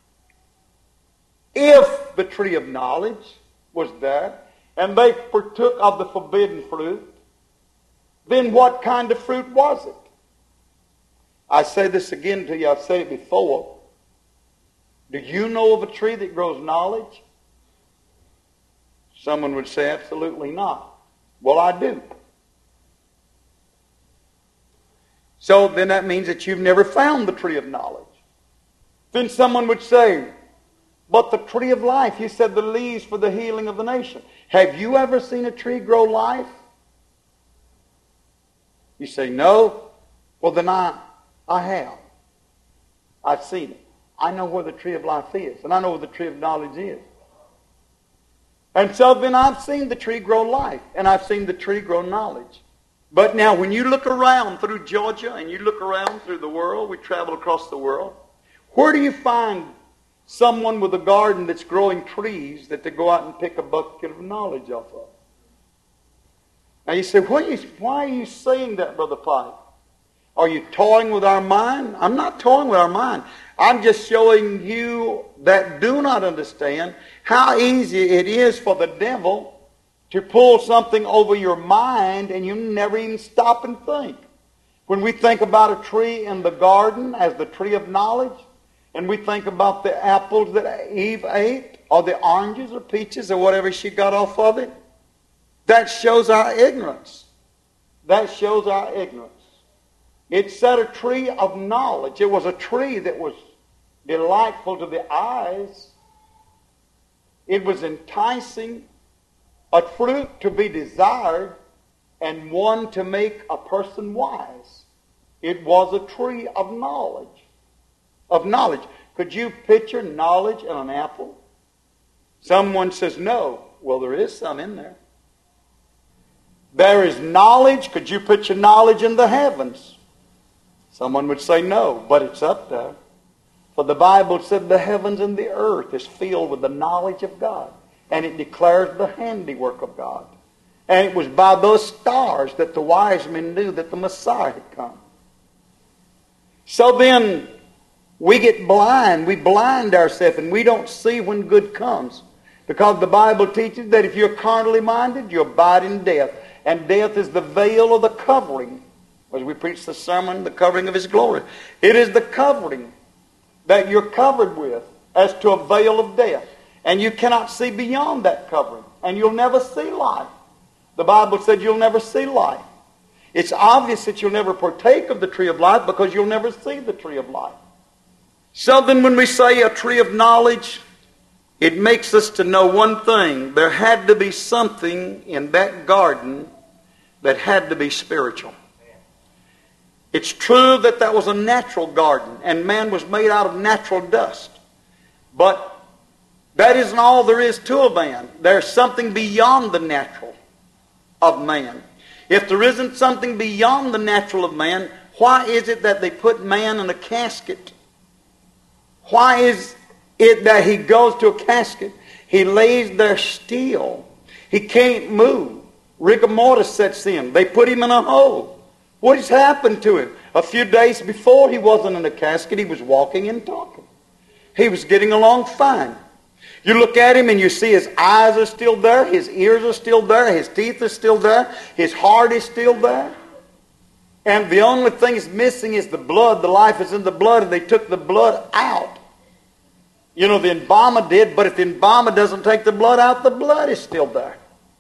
if the tree of knowledge was there, and they partook of the forbidden fruit, then what kind of fruit was it? I say this again to you, I've said it before. Do you know of a tree that grows knowledge? Someone would say, absolutely not. Well, I do. So then that means that you've never found the tree of knowledge. Then someone would say, but the tree of life, you said the leaves for the healing of the nation. Have you ever seen a tree grow life? You say, no. Well, then I have. I've seen it. I know where the tree of life is, and I know where the tree of knowledge is. And so then I've seen the tree grow life, and I've seen the tree grow knowledge. But now when you look around through Georgia, and you look around through the world, we travel across the world, where do you find someone with a garden that's growing trees that they go out and pick a bucket of knowledge off of? Now you say, why are you saying that, Brother Pike? Are you toying with our mind? I'm not toying with our mind. I'm just showing you that do not understand how easy it is for the devil to pull something over your mind and you never even stop and think. When we think about a tree in the garden as the tree of knowledge, and we think about the apples that Eve ate, or the oranges or peaches or whatever she got off of it, that shows our ignorance. That shows our ignorance. It said a tree of knowledge. It was a tree that was delightful to the eyes. It was enticing, a fruit to be desired, and one to make a person wise. It was a tree of knowledge. Of knowledge. Could you picture knowledge in an apple? Someone says no. Well, there is some in there. There is knowledge. Could you picture knowledge in the heavens? Someone would say no, but it's up there. For the Bible said the heavens and the earth is filled with the knowledge of God. And it declares the handiwork of God. And it was by those stars that the wise men knew that the Messiah had come. So then, we get blind. We blind ourselves and we don't see when good comes. Because the Bible teaches that if you're carnally minded, you abide in death. And death is the veil or the covering. As we preach the sermon, the covering of His glory. It is the covering that you're covered with as to a veil of death. And you cannot see beyond that covering. And you'll never see life. The Bible said you'll never see life. It's obvious that you'll never partake of the tree of life because you'll never see the tree of life. So then when we say a tree of knowledge, it makes us to know one thing. There had to be something in that garden that had to be spiritual. It's true that that was a natural garden and man was made out of natural dust. But that isn't all there is to a man. There's something beyond the natural of man. If there isn't something beyond the natural of man, why is it that they put man in a casket? Why is it that he goes to a casket? He lays there still. He can't move. Rigor mortis sets in. They put him in a hole. What has happened to him? A few days before, he wasn't in a casket. He was walking and talking. He was getting along fine. You look at him and you see his eyes are still there. His ears are still there. His teeth are still there. His heart is still there. And the only thing that's missing is the blood. The life is in the blood, and they took the blood out. You know, the embalmer did, but if the embalmer doesn't take the blood out, the blood is still there.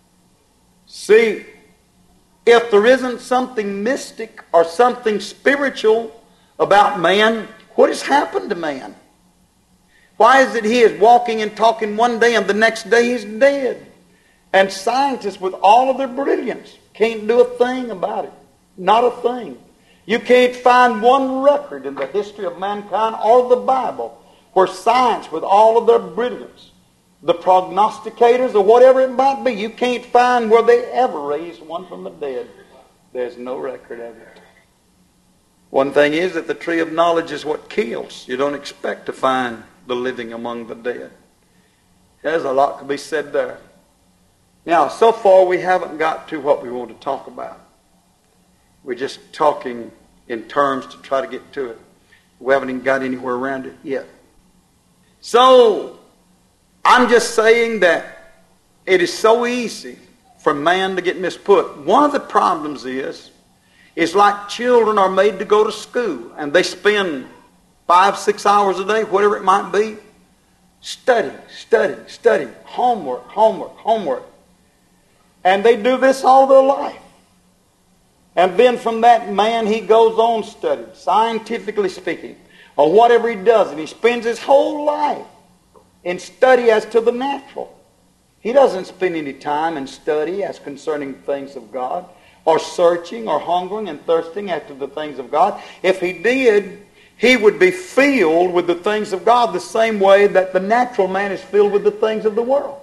See, if there isn't something mystic or something spiritual about man, what has happened to man? Why is it he is walking and talking one day and the next day he's dead? And scientists, with all of their brilliance, can't do a thing about it. Not a thing. You can't find one record in the history of mankind or the Bible where science, with all of their brilliance, the prognosticators or whatever it might be, you can't find where they ever raised one from the dead. There's no record of it. One thing is that the tree of knowledge is what kills. You don't expect to find the living among the dead. There's a lot to be said there. Now, so far we haven't got to what we want to talk about. We're just talking in terms to try to get to it. We haven't even got anywhere around it yet. So, I'm just saying that it is so easy for man to get misput. One of the problems is like children are made to go to school and they spend 5-6 hours a day, whatever it might be, studying, homework. And they do this all their life. And then from that man, he goes on studying, scientifically speaking, or whatever he does, and he spends his whole life in study as to the natural. He doesn't spend any time in study as concerning things of God, or searching or hungering and thirsting after the things of God. If he did, he would be filled with the things of God the same way that the natural man is filled with the things of the world.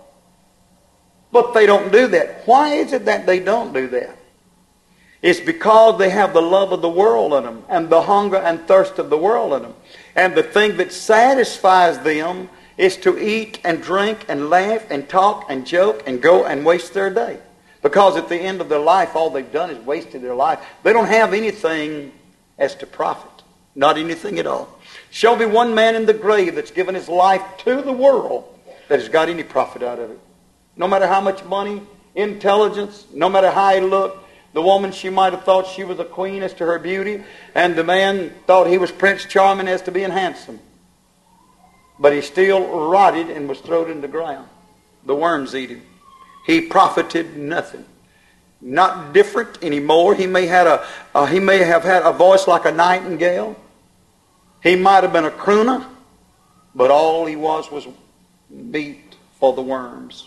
But they don't do that. Why is it that they don't do that? It's because they have the love of the world in them, and the hunger and thirst of the world in them. And the thing that satisfies them is to eat and drink and laugh and talk and joke and go and waste their day. Because at the end of their life, all they've done is wasted their life. They don't have anything as to profit. Not anything at all. Show me one man in the grave that's given his life to the world that has got any profit out of it. No matter how much money, intelligence, no matter how he looked. The woman, she might have thought she was a queen as to her beauty, and the man thought he was Prince Charming as to being handsome. But he still rotted and was thrown in the ground. The worms eat him. He profited nothing. Not different anymore. He may have had a voice like a nightingale. He might have been a crooner, but all he was meat for the worms.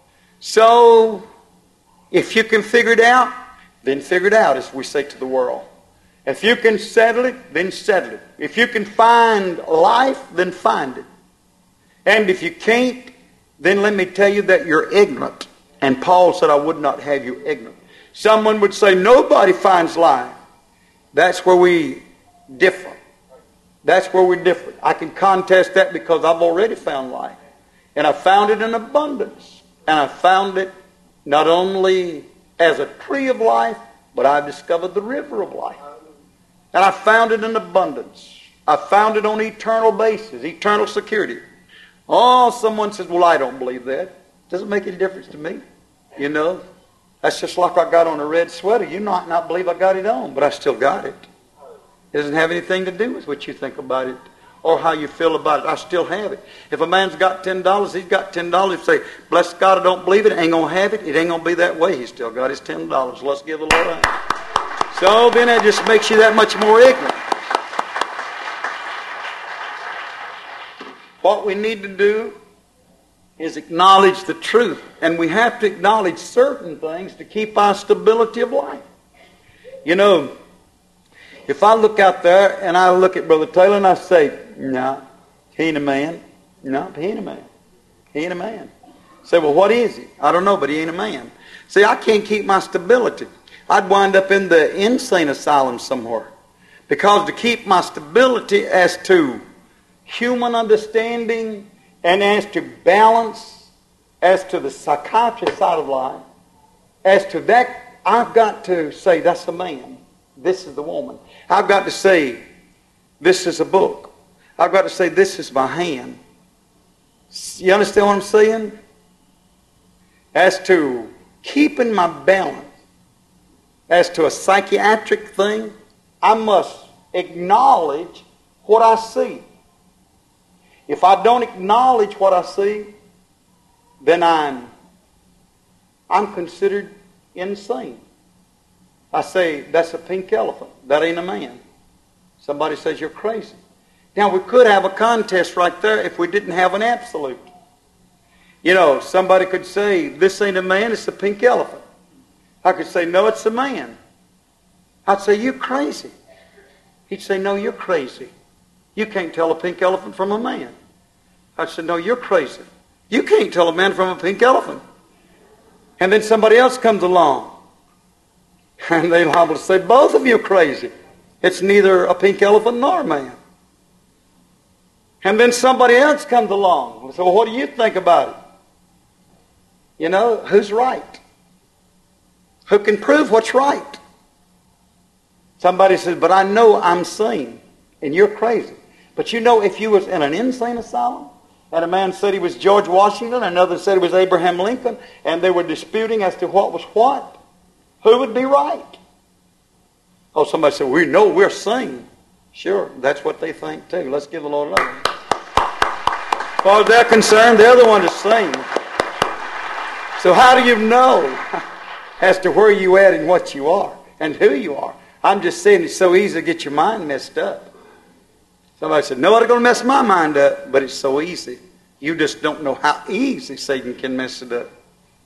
So, if you can figure it out, then figure it out, as we say to the world. If you can settle it, then settle it. If you can find life, then find it. And if you can't, then let me tell you that you're ignorant. And Paul said, I would not have you ignorant. Someone would say, nobody finds life. That's where we differ. That's where we differ. I can contest that because I've already found life. And I found it in abundance. And I found it not only as a tree of life, but I've discovered the river of life. And I found it in abundance. I found it on eternal basis, eternal security. Oh, someone says, well, I don't believe that. Doesn't make any difference to me. You know, that's just like I got on a red sweater. You might not believe I got it on, but I still got it. It doesn't have anything to do with what you think about it or how you feel about it. I still have it. If a man's got $10, he's got $10. Say, bless God, I don't believe it. Ain't going to have it. It ain't going to be that way. He's still got his $10. Let's give the Lord a hand. So then it just makes you that much more ignorant. What we need to do is acknowledge the truth. And we have to acknowledge certain things to keep our stability of life. You know, if I look out there and I look at Brother Taylor and I say, no, he ain't a man. No, he ain't a man. He ain't a man. Say, well, what is he? I don't know, but he ain't a man. See, I can't keep my stability. I'd wind up in the insane asylum somewhere. Because to keep my stability as to human understanding and as to balance, as to the psychiatry side of life, as to that, I've got to say, that's a man. This is the woman. I've got to say, this is a book. I've got to say, this is my hand. You understand what I'm saying? As to keeping my balance, as to a psychiatric thing, I must acknowledge what I see. If I don't acknowledge what I see, then I'm considered insane. I say, that's a pink elephant. That ain't a man. Somebody says, you're crazy. Now, we could have a contest right there if we didn't have an absolute. You know, somebody could say, this ain't a man, it's a pink elephant. I could say, no, it's a man. I'd say, you're crazy. He'd say, no, you're crazy. You can't tell a pink elephant from a man. I'd say, no, you're crazy. You can't tell a man from a pink elephant. And then somebody else comes along. And they're liable to say, both of you are crazy. It's neither a pink elephant nor a man. And then somebody else comes along. So, well, what do you think about it? You know, who's right? Who can prove what's right? Somebody says, but I know I'm sane, and you're crazy. But you know, if you was in an insane asylum, and a man said he was George Washington, another said he was Abraham Lincoln, and they were disputing as to what was what, who would be right? Oh, somebody said, we know we're sane. Sure, that's what they think too. Let's give the Lord a love. As far as they're concerned, they're the one to sing. So how do you know as to where you at and what you are? and who you are. I'm just saying it's so easy to get your mind messed up. Somebody said, nobody's going to mess my mind up, but it's so easy. You just don't know how easy Satan can mess it up.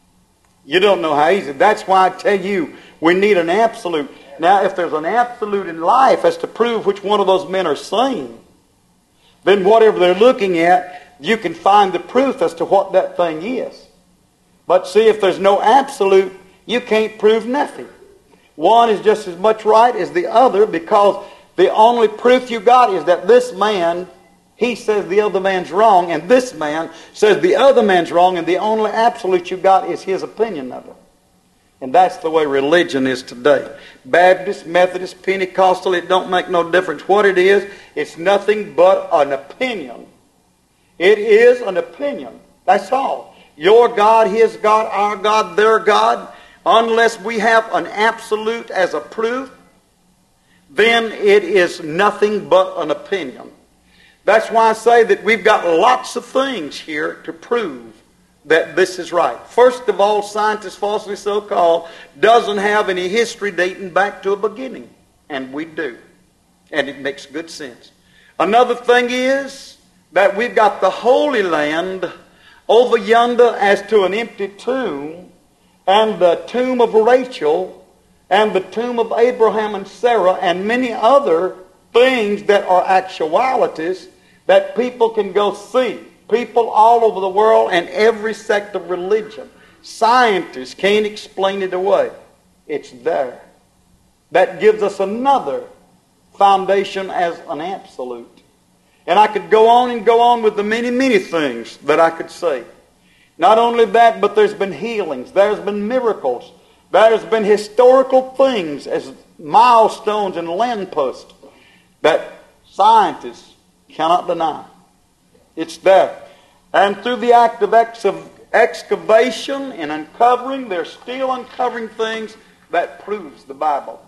You don't know how easy. That's why I tell you, we need an absolute. Now, if there's an absolute in life as to prove which one of those men are sane, then whatever they're looking at, you can find the proof as to what that thing is. But see, if there's no absolute, you can't prove nothing. One is just as much right as the other, because the only proof you got is that this man, he says the other man's wrong, and this man says the other man's wrong, and the only absolute you got is his opinion of it. And that's the way religion is today. Baptist, Methodist, Pentecostal, it don't make no difference what it is. It's nothing but an opinion. It is an opinion. That's all. Your God, his God, our God, their God. Unless we have an absolute as a proof, then it is nothing but an opinion. That's why I say that we've got lots of things here to prove that this is right. First of all, scientists, falsely so called, doesn't have any history dating back to a beginning. And we do. And it makes good sense. Another thing is that we've got the Holy Land over yonder as to an empty tomb, and the tomb of Rachel, and the tomb of Abraham and Sarah, and many other things that are actualities that people can go see. People all over the world and every sect of religion. Scientists can't explain it away. It's there. That gives us another foundation as an absolute. And I could go on and go on with the many, many things that I could say. Not only that, but there's been healings. There's been miracles. There's been historical things as milestones and landposts that scientists cannot deny. It's there. And through the act of excavation and uncovering, they're still uncovering things that proves the Bible.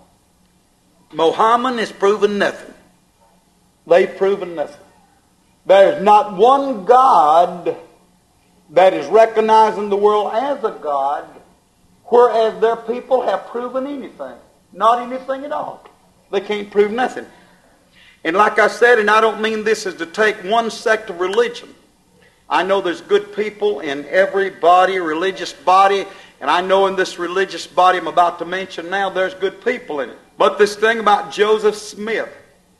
Mohammed has proven nothing. They've proven nothing. There's not one God that is recognized in the world as a God, whereas their people have proven anything. Not anything at all. They can't prove nothing. And like I said, and I don't mean this as to take one sect of religion. I know there's good people in every body, religious body, and I know in this religious body I'm about to mention now, there's good people in it. But this thing about Joseph Smith,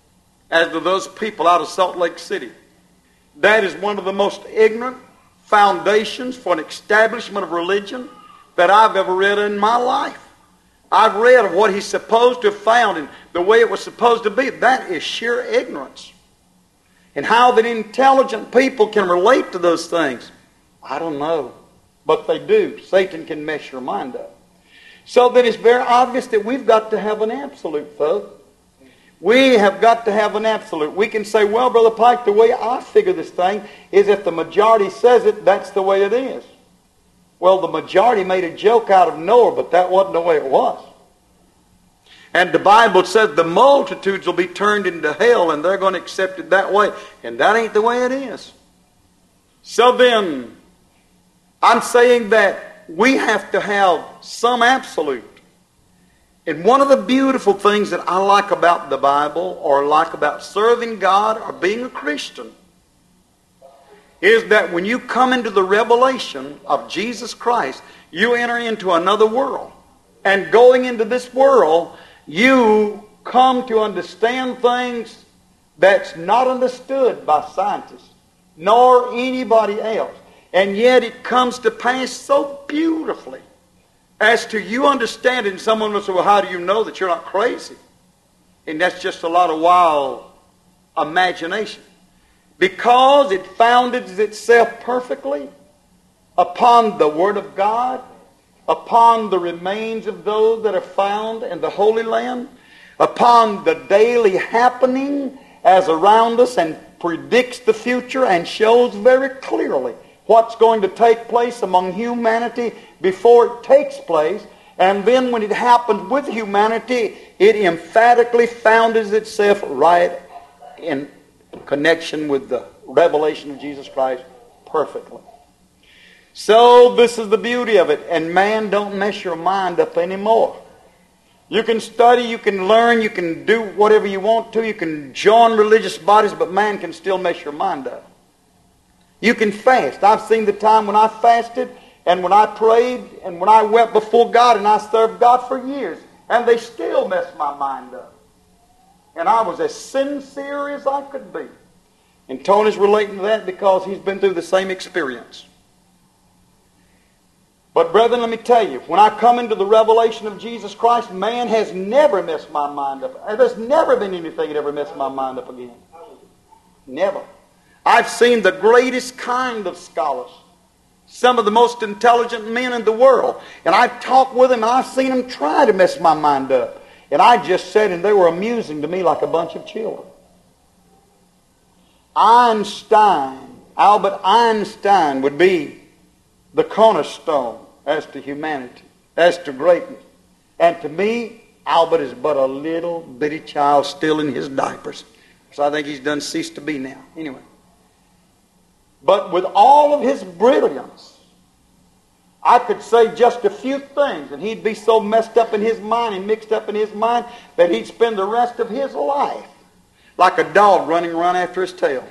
as to those people out of Salt Lake City, that is one of the most ignorant foundations for an establishment of religion that I've ever read in my life. I've read of what he's supposed to have found and the way it was supposed to be. That is sheer ignorance. And how that intelligent people can relate to those things, I don't know. But they do. Satan can mess your mind up. So that it's very obvious that we've got to have an absolute, folks. We have got to have an absolute. We can say, well, Brother Pike, the way I figure this thing is if the majority says it, that's the way it is. Well, the majority made a joke out of Noah, but that wasn't the way it was. And the Bible says the multitudes will be turned into hell, and they're going to accept it that way. And that ain't the way it is. So then, I'm saying that we have to have some absolute. And one of the beautiful things that I like about the Bible, or like about serving God, or being a Christian, is that when you come into the revelation of Jesus Christ, you enter into another world. And going into this world, you come to understand things that's not understood by scientists, nor anybody else. And yet it comes to pass so beautifully as to you understanding. Someone will say, well, how do you know that you're not crazy? And that's just a lot of wild imagination. Because it founded itself perfectly upon the Word of God, upon the remains of those that are found in the Holy Land, upon the daily happening as around us, and predicts the future and shows very clearly what's going to take place among humanity before it takes place. And then when it happens with humanity, it emphatically founds itself right in connection with the revelation of Jesus Christ perfectly. So this is the beauty of it. And man, don't mess your mind up anymore. You can study, you can learn, you can do whatever you want to. You can join religious bodies, but man can still mess your mind up. You can fast. I've seen the time when I fasted and when I prayed and when I went before God and I served God for years, and they still messed my mind up. And I was as sincere as I could be. And Tony's relating to that because he's been through the same experience. But brethren, let me tell you, when I come into the revelation of Jesus Christ, man has never messed my mind up. There's never been anything that ever messed my mind up again. Never. I've seen the greatest kind of scholars, some of the most intelligent men in the world, and I've talked with them and I've seen them try to mess my mind up. And I just sat and they were amusing to me like a bunch of children. Albert Einstein would be the cornerstone as to humanity, as to greatness. And to me, Albert is but a little bitty child still in his diapers. So I think he's done ceased to be now. Anyway. But with all of his brilliance, I could say just a few things and he'd be so messed up in his mind and mixed up in his mind that he'd spend the rest of his life like a dog running around after his tail.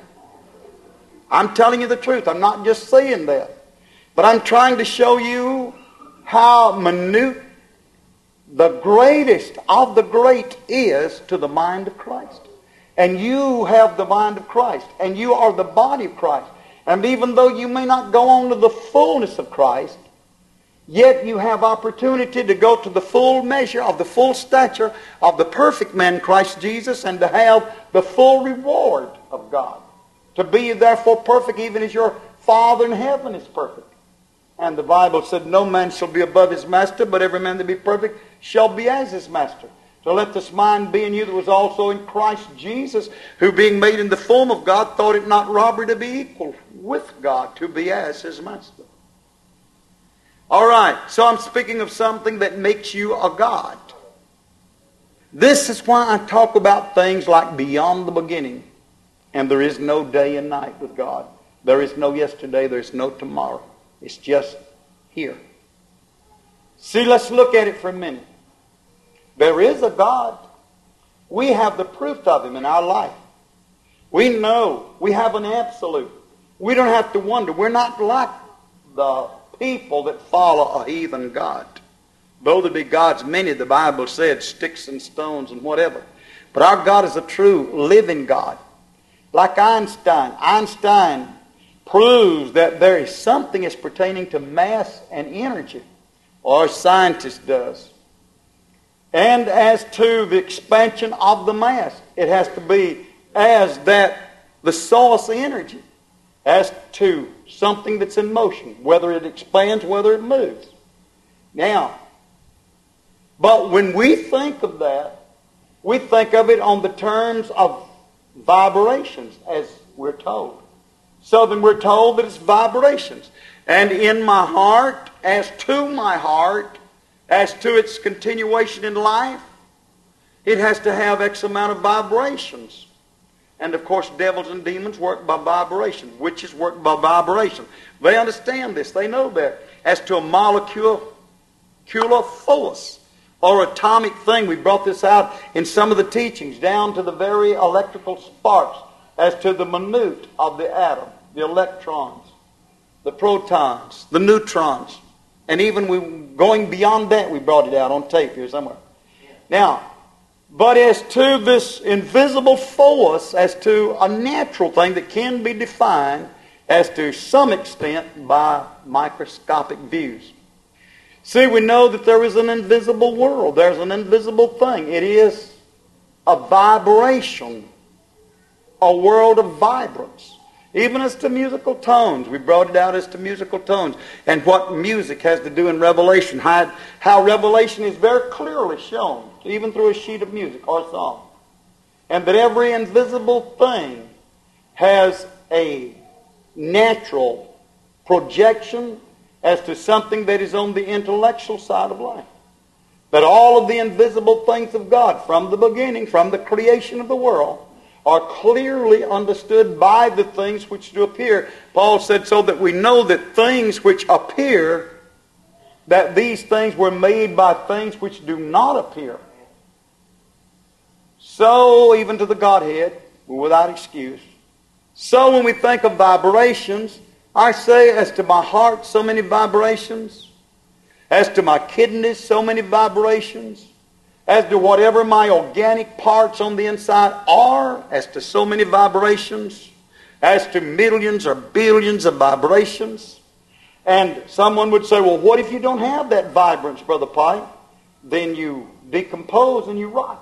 I'm telling you the truth. I'm not just saying that. But I'm trying to show you how minute the greatest of the great is to the mind of Christ. And you have the mind of Christ. And you are the body of Christ. And even though you may not go on to the fullness of Christ, yet you have opportunity to go to the full measure of the full stature of the perfect man Christ Jesus and to have the full reward of God. To be therefore perfect even as your Father in heaven is perfect. And the Bible said, no man shall be above his master, but every man that be perfect shall be as his master. So let this mind be in you that was also in Christ Jesus, who being made in the form of God, thought it not robbery to be equal with God, to be as his master. All right, so I'm speaking of something that makes you a God. This is why I talk about things like beyond the beginning. And there is no day and night with God. There is no yesterday, there is no tomorrow. It's just here. See, let's look at it for a minute. There is a God. We have the proof of him in our life. We know. We have an absolute. We don't have to wonder. We're not like the people that follow a heathen god. Though there be gods many, the Bible said, sticks and stones and whatever. But our God is a true living God. Like Einstein. Einstein proves that there is something as pertaining to mass and energy, or a scientist does. And as to the expansion of the mass, it has to be as that the source energy, as to something that's in motion, whether it expands, whether it moves. Now, but when we think of that, we think of it on the terms of vibrations, as we're told. So then we're told that it's vibrations. And in my heart, as to my heart, as to its continuation in life, it has to have X amount of vibrations. And of course, devils and demons work by vibration. Witches work by vibration. They understand this. They know that. As to a molecular force or atomic thing, we brought this out in some of the teachings, down to the very electrical sparks, as to the minute of the atom, the electrons, the protons, the neutrons. And even going beyond that, we brought it out on tape here somewhere. Now, but as to this invisible force, as to a natural thing that can be defined as to some extent by microscopic views. See, we know that there is an invisible world. There's an invisible thing. It is a vibration, a world of vibrance. Even as to musical tones. We brought it out as to musical tones. And what music has to do in Revelation. How Revelation is very clearly shown, even through a sheet of music or a song. And that every invisible thing has a natural projection as to something that is on the intellectual side of life. That all of the invisible things of God, from the beginning, from the creation of the world, are clearly understood by the things which do appear. Paul said, so that we know that things which appear, that these things were made by things which do not appear. So even to the Godhead, we're without excuse. So when we think of vibrations, I say, as to my heart, so many vibrations. As to my kidneys, so many vibrations. As to whatever my organic parts on the inside are, as to so many vibrations. As to millions or billions of vibrations. And someone would say, well, what if you don't have that vibrance, Brother Pike? Then you decompose and you rot.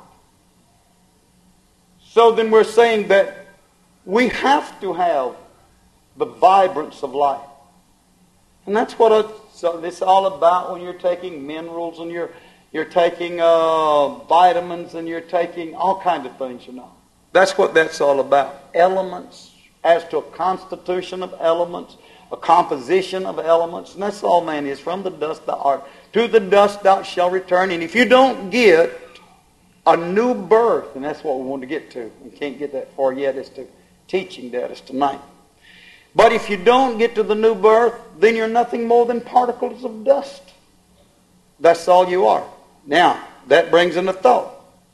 So then we're saying that we have to have the vibrance of life. And that's what it's all about when you're taking minerals and you're taking vitamins and you're taking all kinds of things, you know. That's what that's all about. Elements, as to a constitution of elements, a composition of elements. And that's all man is. From the dust thou art. To the dust thou shalt return. And if you don't get a new birth, and that's what we want to get to. We can't get that far yet as to teaching that is tonight. But if you don't get to the new birth, then you're nothing more than particles of dust. That's all you are. Now, that brings in a thought.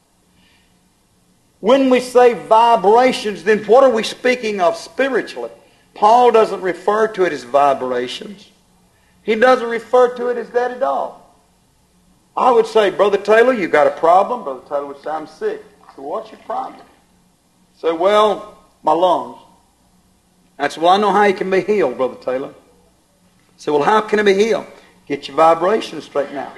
When we say vibrations, then what are we speaking of spiritually? Paul doesn't refer to it as vibrations. He doesn't refer to it as that at all. I would say, Brother Taylor, you got a problem? Brother Taylor would say, I'm sick. So what's your problem? Say, well, my lungs. I said, well, I know how you can be healed, Brother Taylor. I said, well, how can it be healed? Get your vibrations straightened out.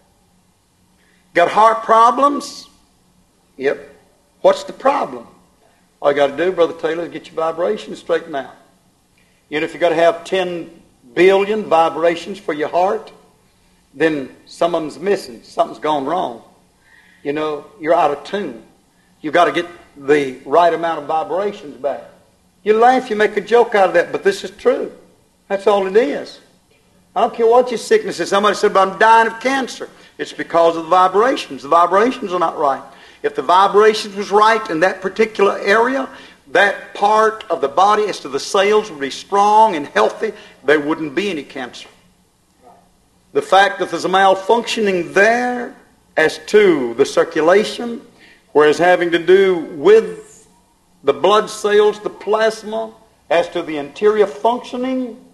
Got heart problems? Yep. What's the problem? All you got to do, Brother Taylor, is get your vibrations straightened out. You know, if you got to have 10 billion vibrations for your heart, then some of them's missing. Something's gone wrong. You know, you're out of tune. You've got to get the right amount of vibrations back. You laugh, you make a joke out of that, but this is true. That's all it is. I don't care what your sickness is. Somebody said, but I'm dying of cancer. It's because of the vibrations. The vibrations are not right. If the vibrations was right in that particular area, that part of the body as to the cells would be strong and healthy. There wouldn't be any cancer. The fact that there's a malfunctioning there as to the circulation, whereas having to do with the blood cells, the plasma, as to the interior functioning,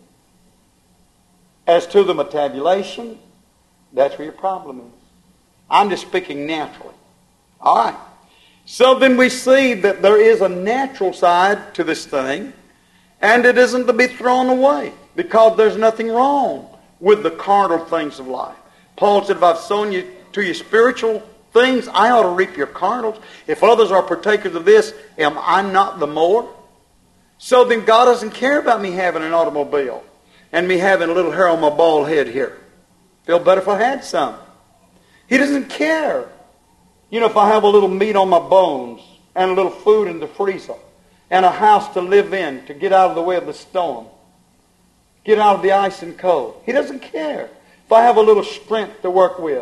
as to the metabolization, that's where your problem is. I'm just speaking naturally. All right. So then we see that there is a natural side to this thing, and it isn't to be thrown away, because there's nothing wrong with the carnal things of life. Paul said, if I've sown you to your spiritual things, I ought to reap your carnals. If others are partakers of this, am I not the more? So then God doesn't care about me having an automobile and me having a little hair on my bald head here. Feel better if I had some. He doesn't care. You know, if I have a little meat on my bones and a little food in the freezer and a house to live in to get out of the way of the storm, get out of the ice and cold. He doesn't care if I have a little strength to work with.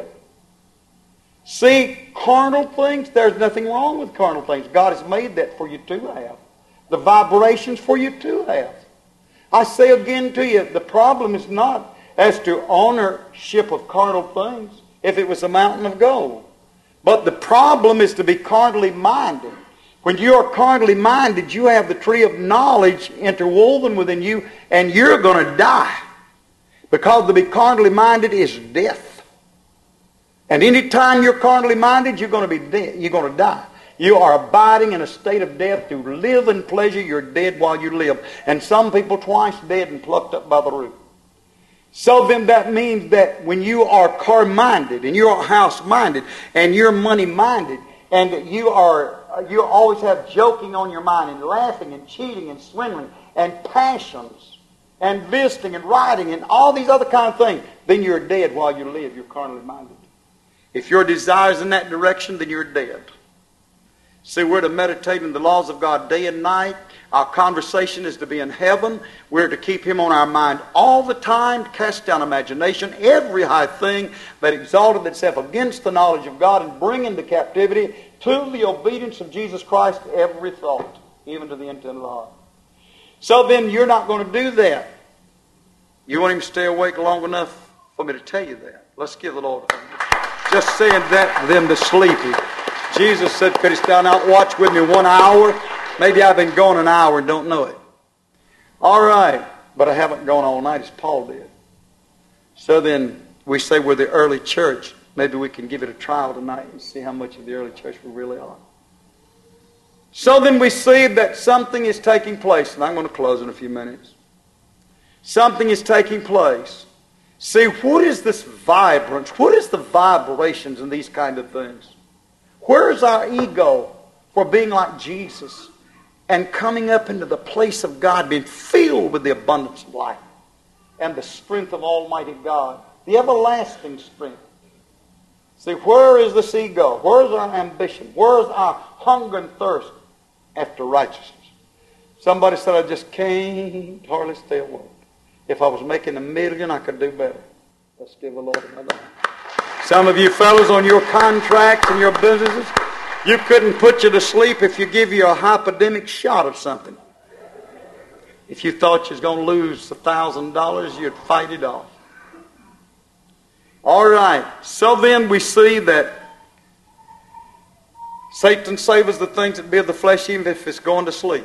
See, carnal things, there's nothing wrong with carnal things. God has made that for you to have. The vibrations for you to have. I say again to you, the problem is not as to ownership of carnal things, if it was a mountain of gold. But the problem is to be carnally minded. When you are carnally minded, you have the tree of knowledge interwoven within you, and you're going to die. Because to be carnally minded is death. And any time you're carnally minded, you're going to be dead. You're going to die. You are abiding in a state of death. To live in pleasure, you're dead while you live. And some people twice dead and plucked up by the root. So then that means that when you are car-minded, and you are house-minded, and you're money-minded, and you always have joking on your mind, and laughing, and cheating, and swindling, and passions, and visiting, and writing, and all these other kind of things, then you're dead while you live. You're carnally minded. If your desire is in that direction, then you're dead. See, we're to meditate in the laws of God day and night. Our conversation is to be in heaven. We're to keep Him on our mind all the time, to cast down imagination, every high thing that exalted itself against the knowledge of God, and bring into captivity to the obedience of Jesus Christ every thought, even to the intent of the heart. So then you're not going to do that. You want Him to stay awake long enough for me to tell you that. Let's give the Lord a hand. Just saying that to them that's sleepy. Jesus said, could he stand out and watch with me 1 hour? Maybe I've been gone an hour and don't know it. All right, but I haven't gone all night as Paul did. So then we say we're the early church. Maybe we can give it a trial tonight and see how much of the early church we really are. So then we see that something is taking place, and I'm going to close in a few minutes. Something is taking place. See, what is this vibrance? What is the vibrations in these kind of things? Where is our ego for being like Jesus and coming up into the place of God, being filled with the abundance of life and the strength of Almighty God, the everlasting strength? See, where is this ego? Where is our ambition? Where is our hunger and thirst after righteousness? Somebody said, I just can't hardly stay awake. If I was making $1 million, I could do better. Let's give the Lord another. Some of you fellows on your contracts and your businesses, you couldn't put you to sleep if you give you a hypodermic shot of something. If you thought you was going to lose $1,000, you'd fight it off. All right. So then we see that Satan savors the things that be of the flesh, even if it's going to sleep.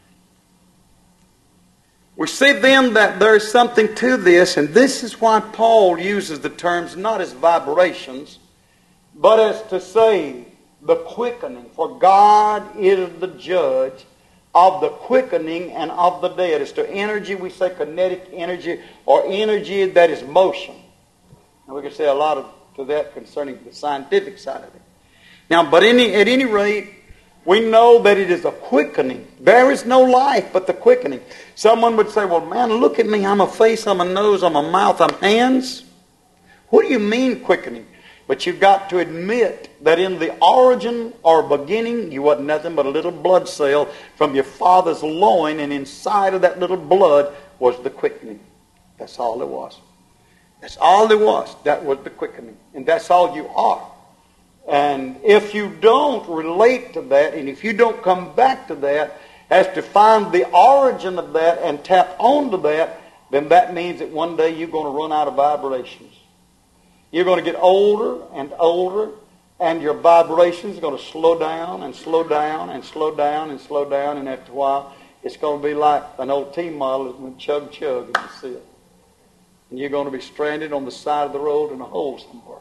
We see then that there is something to this, and this is why Paul uses the terms not as vibrations, but as to say the quickening. For God is the judge of the quickening and of the dead. As to energy, we say kinetic energy, or energy that is motion. And we can say a lot to that concerning the scientific side of it. Now, but at any rate, we know that it is a quickening. There is no life but the quickening. Someone would say, well, man, look at me. I'm a face, I'm a nose, I'm a mouth, I'm hands. What do you mean quickening? But you've got to admit that in the origin or beginning, you wasn't nothing but a little blood cell from your father's loin, and inside of that little blood was the quickening. That's all it was. That's all there was. That was the quickening. And that's all you are. And if you don't relate to that, and if you don't come back to that, as to find the origin of that and tap onto that, then that means that one day you're going to run out of vibrations. You're going to get older and older, and your vibrations are going to slow down and slow down and slow down and slow down, and after a while, it's going to be like an old T model that went chug chug and you see it. And you're going to be stranded on the side of the road in a hole somewhere.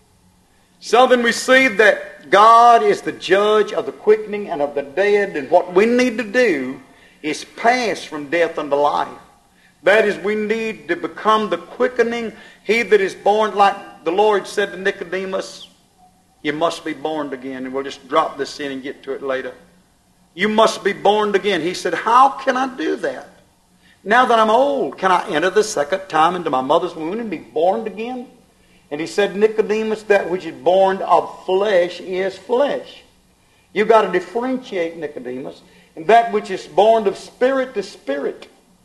So then we see that God is the judge of the quickening and of the dead, and what we need to do is pass from death unto life. That is, we need to become the quickening. He that is born, like the Lord said to Nicodemus, you must be born again. And we'll just drop this in and get to it later. You must be born again. He said, how can I do that? Now that I'm old, can I enter the second time into my mother's womb and be born again? And he said, Nicodemus, that which is born of flesh is flesh. You've got to differentiate, Nicodemus, and that which is born of spirit to spirit.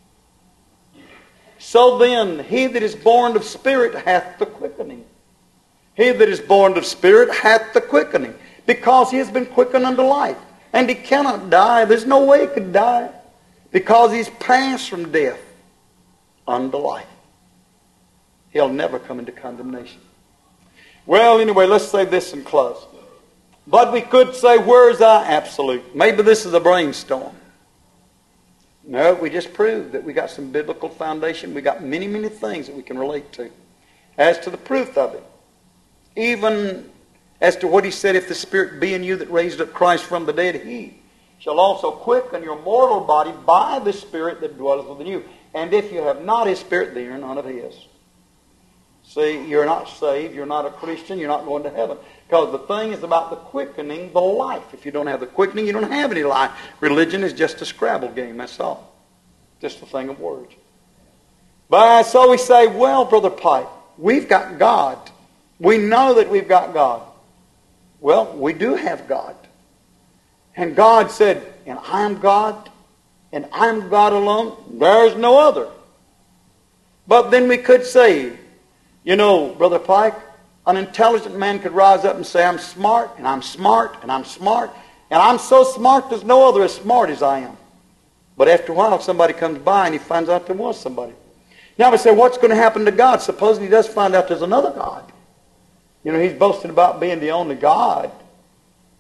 So then, he that is born of spirit hath the quickening. He that is born of spirit hath the quickening, because he has been quickened unto life. And he cannot die. There's no way he could die, because he's passed from death unto life. He'll never come into condemnation. Well, anyway, let's say this and close. But we could say, where's our absolute? Maybe this is a brainstorm. No, we just proved that we got some biblical foundation. We got many, many things that we can relate to. As to the proof of it, even as to what he said, if the Spirit be in you that raised up Christ from the dead, he shall also quicken your mortal body by the Spirit that dwelleth within you. And if you have not his Spirit, then you're none of his. See, you're not saved, you're not a Christian, you're not going to heaven. Because the thing is about the quickening, the life. If you don't have the quickening, you don't have any life. Religion is just a Scrabble game, that's all. Just a thing of words. But so we say, well, Brother Pike, we've got God. We know that we've got God. Well, we do have God. And God said, and I am God, and I am God alone. There is no other. But then we could say, you know, Brother Pike, an intelligent man could rise up and say, I'm smart, and I'm smart, and I'm smart, and I'm so smart there's no other as smart as I am. But after a while, somebody comes by and he finds out there was somebody. Now we say, what's going to happen to God? Supposing he does find out there's another God. You know, he's boasting about being the only God.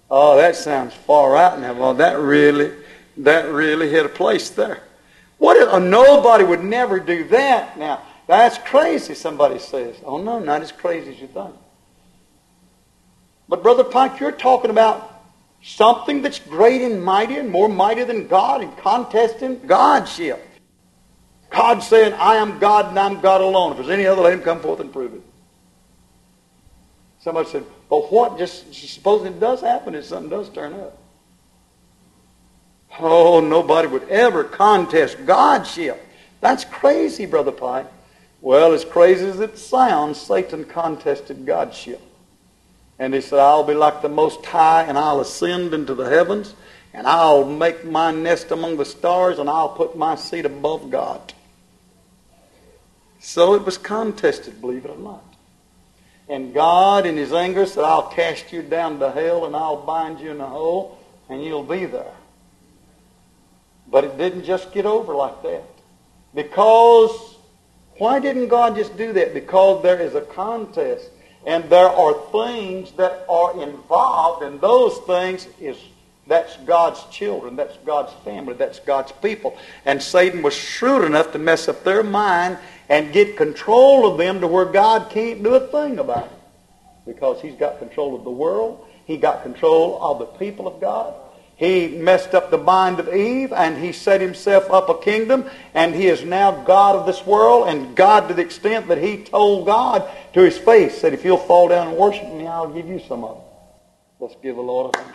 Oh, that sounds far out now. Well, that really hit a place there. What if nobody would never do that? Now, that's crazy, somebody says. Oh, no, not as crazy as you think. But, Brother Pike, you're talking about something that's great and mighty and more mighty than God and contesting Godship. God saying, I am God and I'm God alone. If there's any other, let him come forth and prove it. Somebody said, but what, just supposing it does happen and something does turn up. Oh, nobody would ever contest Godship. That's crazy, Brother Pike. Well, as crazy as it sounds, Satan contested Godship. And he said, I'll be like the Most High, and I'll ascend into the heavens, and I'll make my nest among the stars, and I'll put my seat above God. So it was contested, believe it or not. And God, in his anger, said, I'll cast you down to hell, and I'll bind you in a hole, and you'll be there. But it didn't just get over like that. Because, why didn't God just do that? Because there is a contest. And there are things that are involved, and those things that's God's children, that's God's family, that's God's people. And Satan was shrewd enough to mess up their mind and get control of them to where God can't do a thing about it. Because he's got control of the world. He got control of the people of God. He messed up the mind of Eve, and he set himself up a kingdom, and he is now God of this world, and God to the extent that he told God to his face, said, if you'll fall down and worship me, I'll give you some of it. Let's give the Lord a hand.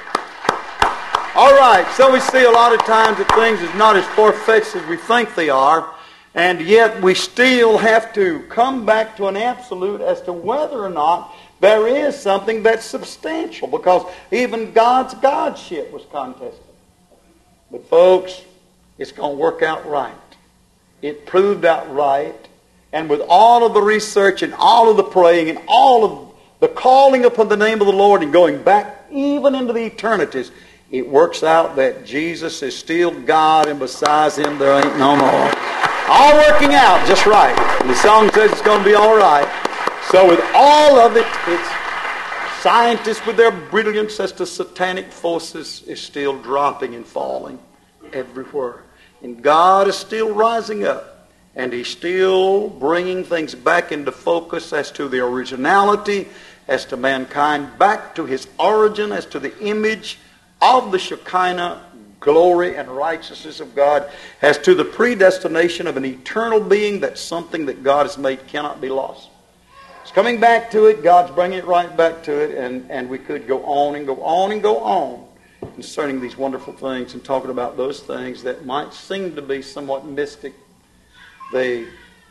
All right, so we see a lot of times that things is not as far-fetched as we think they are, and yet we still have to come back to an absolute as to whether or not there is something that's substantial, because even God's Godship was contested. But folks, it's going to work out right. It proved out right. And with all of the research and all of the praying and all of the calling upon the name of the Lord and going back even into the eternities, it works out that Jesus is still God, and besides him there ain't no more. All working out just right. And the song says it's going to be all right. So with all of it, it's scientists with their brilliance as to satanic forces is still dropping and falling everywhere. And God is still rising up. And he's still bringing things back into focus as to the originality, as to mankind, back to his origin, as to the image of the Shekinah glory and righteousness of God, as to the predestination of an eternal being. That's something that God has made cannot be lost. It's coming back to it. God's bringing it right back to it. And we could go on and go on and go on concerning these wonderful things and talking about those things that might seem to be somewhat mystic. They're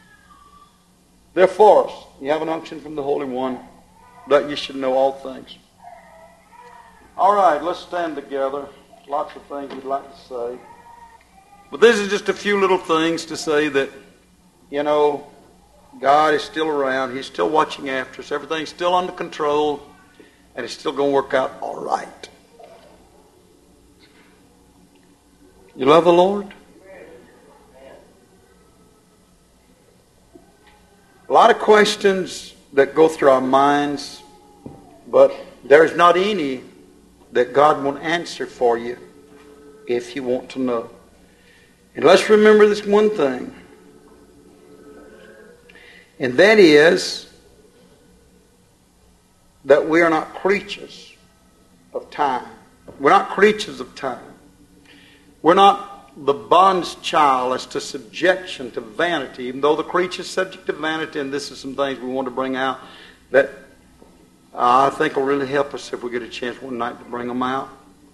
for us. You have an unction from the Holy One that you should know all things. All right, let's stand together. Lots of things we'd like to say. But this is just a few little things to say that, God is still around. He's still watching after us. Everything's still under control. And it's still going to work out all right. You love the Lord? A lot of questions that go through our minds, but there's not any that God won't answer for you if you want to know. And let's remember this one thing. And that is that we are not creatures of time. We're not creatures of time. We're not the bond's child as to subjection to vanity, even though the creature's subject to vanity, and this is some things we want to bring out that I think will really help us if we get a chance one night to bring them out.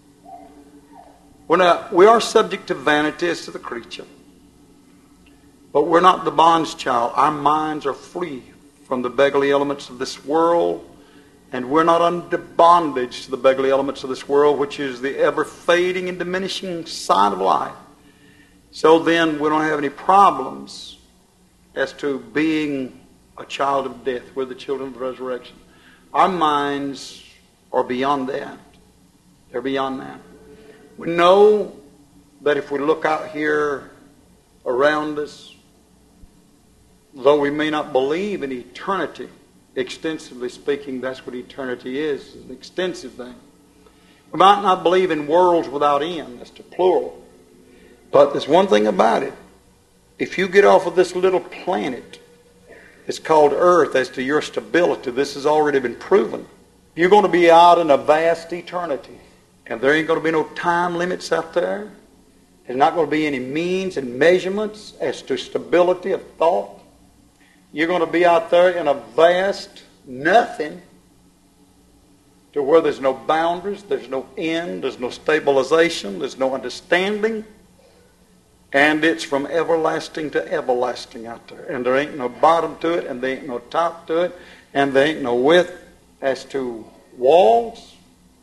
We are subject to vanity as to the creature. But we're not the bond's child. Our minds are free from the beggarly elements of this world, and we're not under bondage to the beggarly elements of this world, which is the ever-fading and diminishing side of life. So then we don't have any problems as to being a child of death. We're the children of resurrection. Our minds are beyond that. They're beyond that. We know that if we look out here around us, though we may not believe in eternity, extensively speaking, that's what eternity is, an extensive thing. We might not believe in worlds without end. That's the plural. But there's one thing about it. If you get off of this little planet, it's called Earth, as to your stability, this has already been proven. You're going to be out in a vast eternity. And there ain't going to be no time limits out there. There's not going to be any means and measurements as to stability of thought. You're going to be out there in a vast nothing, to where there's no boundaries, there's no end, there's no stabilization, there's no understanding. And it's from everlasting to everlasting out there. And there ain't no bottom to it, and there ain't no top to it, and there ain't no width as to walls.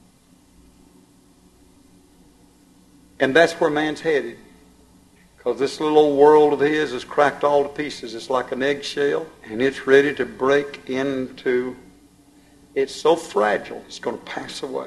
And that's where man's headed. Because this little old world of his is cracked all to pieces. It's like an eggshell, and it's ready to break into... It's so fragile, it's going to pass away.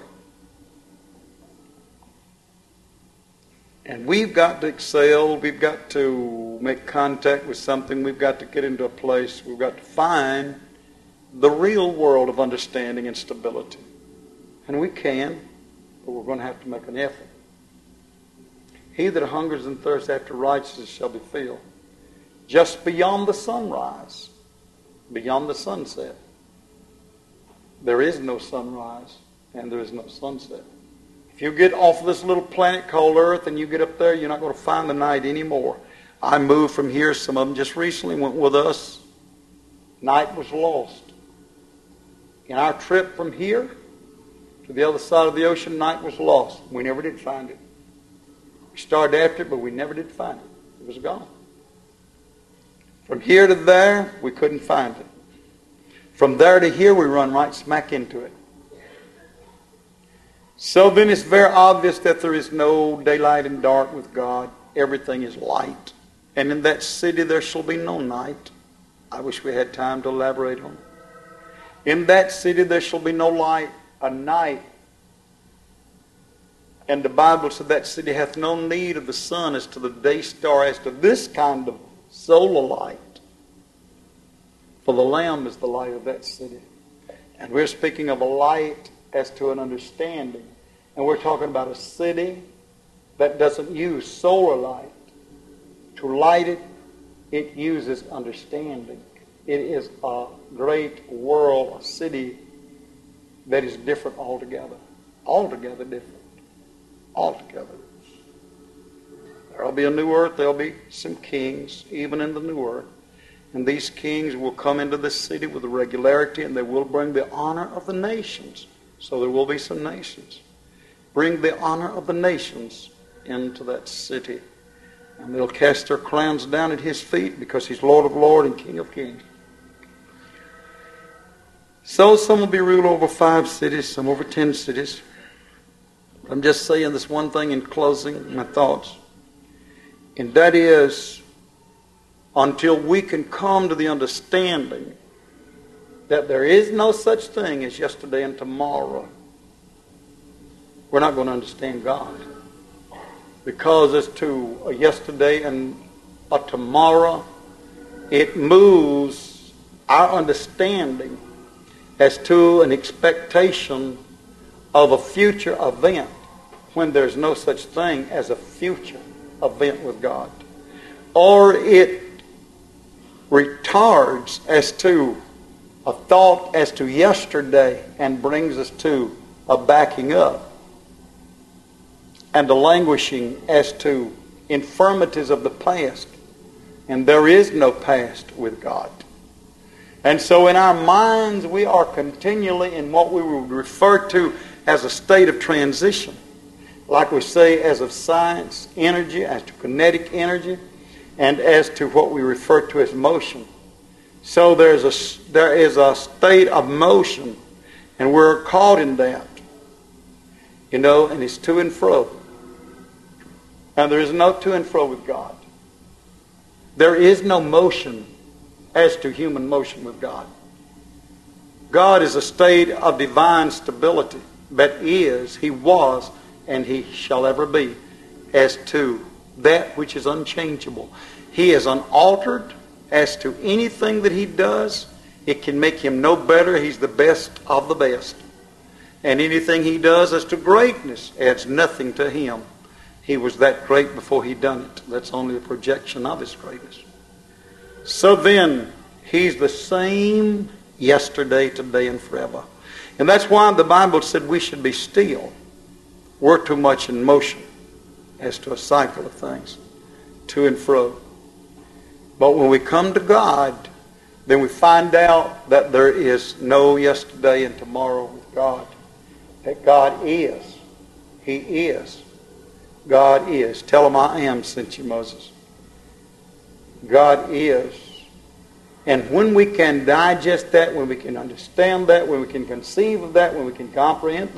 And we've got to excel. We've got to make contact with something. We've got to get into a place. We've got to find the real world of understanding and stability. And we can, but we're going to have to make an effort. He that hungers and thirsts after righteousness shall be filled. Just beyond the sunrise, beyond the sunset, there is no sunrise and there is no sunset. If you get off of this little planet called Earth and you get up there, you're not going to find the night anymore. I moved from here. Some of them just recently went with us. Night was lost. In our trip from here to the other side of the ocean, night was lost. We never did find it. We started after it, but we never did find it. It was gone. From here to there, we couldn't find it. From there to here, we run right smack into it. So then it's very obvious that there is no daylight and dark with God. Everything is light. And in that city there shall be no night. I wish we had time to elaborate on it. In that city there shall be no light, a night. And the Bible said that city hath no need of the sun as to the day star, as to this kind of solar light. For the Lamb is the light of that city. And we're speaking of a light as to an understanding. And we're talking about a city that doesn't use solar light. To light it, it uses understanding. It is a great world, a city that is different altogether. Altogether different. Altogether. There'll be a new earth. There'll be some kings, even in the new earth. And these kings will come into this city with regularity, and they will bring the honor of the nations. So there will be some nations. Bring the honor of the nations into that city. And they'll cast their crowns down at his feet, because he's Lord of lords and King of kings. So some will be ruled over 5 cities, some over 10 cities. I'm just saying this one thing in closing my thoughts. And that is, until we can come to the understanding that there is no such thing as yesterday and tomorrow, we're not going to understand God. Because as to a yesterday and a tomorrow, it moves our understanding as to an expectation of a future event, when there's no such thing as a future event with God. Or it retards as to a thought as to yesterday and brings us to a backing up and a languishing as to infirmities of the past. And there is no past with God. And so in our minds we are continually in what we would refer to as a state of transition. Like we say, as of science, energy, as to kinetic energy, and as to what we refer to as motion. So there is a state of motion, and we're caught in that. You know, and it's to and fro. And there is no to and fro with God. There is no motion as to human motion with God. God is a state of divine stability that is, He was, and He shall ever be, as to that which is unchangeable. He is unaltered as to anything that He does. It can make Him no better. He's the best of the best. And anything he does as to greatness adds nothing to him. He was that great before he done it. That's only a projection of his greatness. So then, he's the same yesterday, today, and forever. And that's why the Bible said we should be still. We're too much in motion as to a cycle of things, to and fro. But when we come to God, then we find out that there is no yesterday and tomorrow with God. That God is. He is. God is. Tell him I am sent you, Moses. God is. And when we can digest that, when we can understand that, when we can conceive of that, when we can comprehend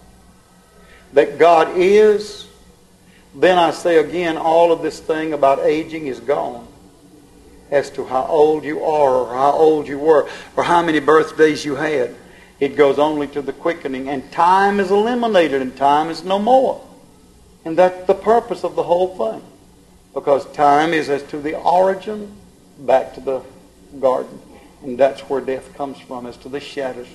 that God is, then I say again, all of this thing about aging is gone. As to how old you are, or how old you were, or how many birthdays you had. It goes only to the quickening. And time is eliminated, and time is no more. And that's the purpose of the whole thing. Because time is as to the origin back to the garden. And that's where death comes from, as to the shadows.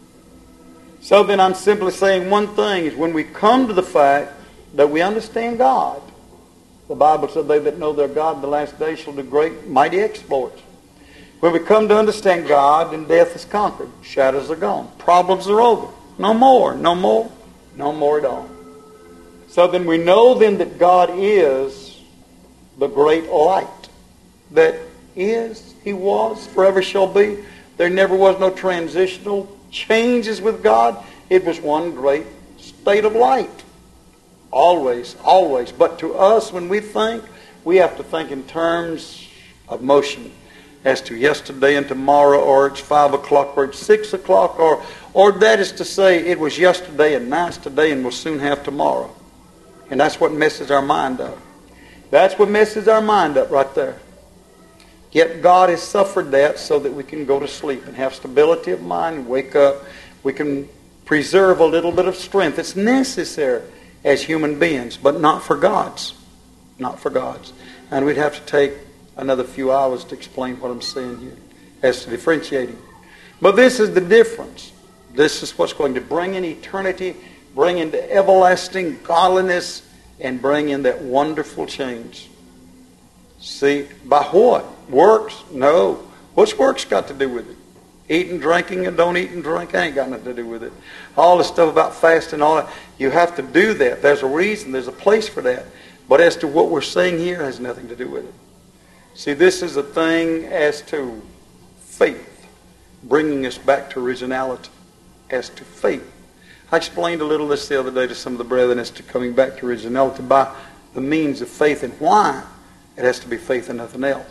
So then I'm simply saying one thing, is when we come to the fact that we understand God, the Bible said they that know their God in the last day shall do great, mighty exploits. When we come to understand God, then death is conquered. Shadows are gone. Problems are over. No more, no more, no more at all. So then we know then that God is the great light. That is, He was, forever shall be. There never was no transitional changes with God. It was one great state of light. Always, always. But to us, when we think, we have to think in terms of motion. As to yesterday and tomorrow, or it's 5 o'clock, or it's 6 o'clock, or that is to say, it was yesterday and now it's today and we'll soon have tomorrow. And that's what messes our mind up. That's what messes our mind up right there. Yet God has suffered that so that we can go to sleep and have stability of mind and wake up. We can preserve a little bit of strength. It's necessary as human beings, but not for God's. Not for God's. And we'd have to take another few hours to explain what I'm saying here as to differentiating. But this is the difference. This is what's going to bring in eternity, bring into everlasting godliness, and bring in that wonderful change. See, by what? Works? No. What's works got to do with it? Eating, drinking, and don't eat and drink ain't got nothing to do with it. All the stuff about fasting, all that, you have to do that. There's a reason, there's a place for that. But as to what we're saying here, has nothing to do with it. See, this is a thing as to faith, bringing us back to originality, as to faith. I explained a little this the other day to some of the brethren as to coming back to originality by the means of faith, and why it has to be faith and nothing else.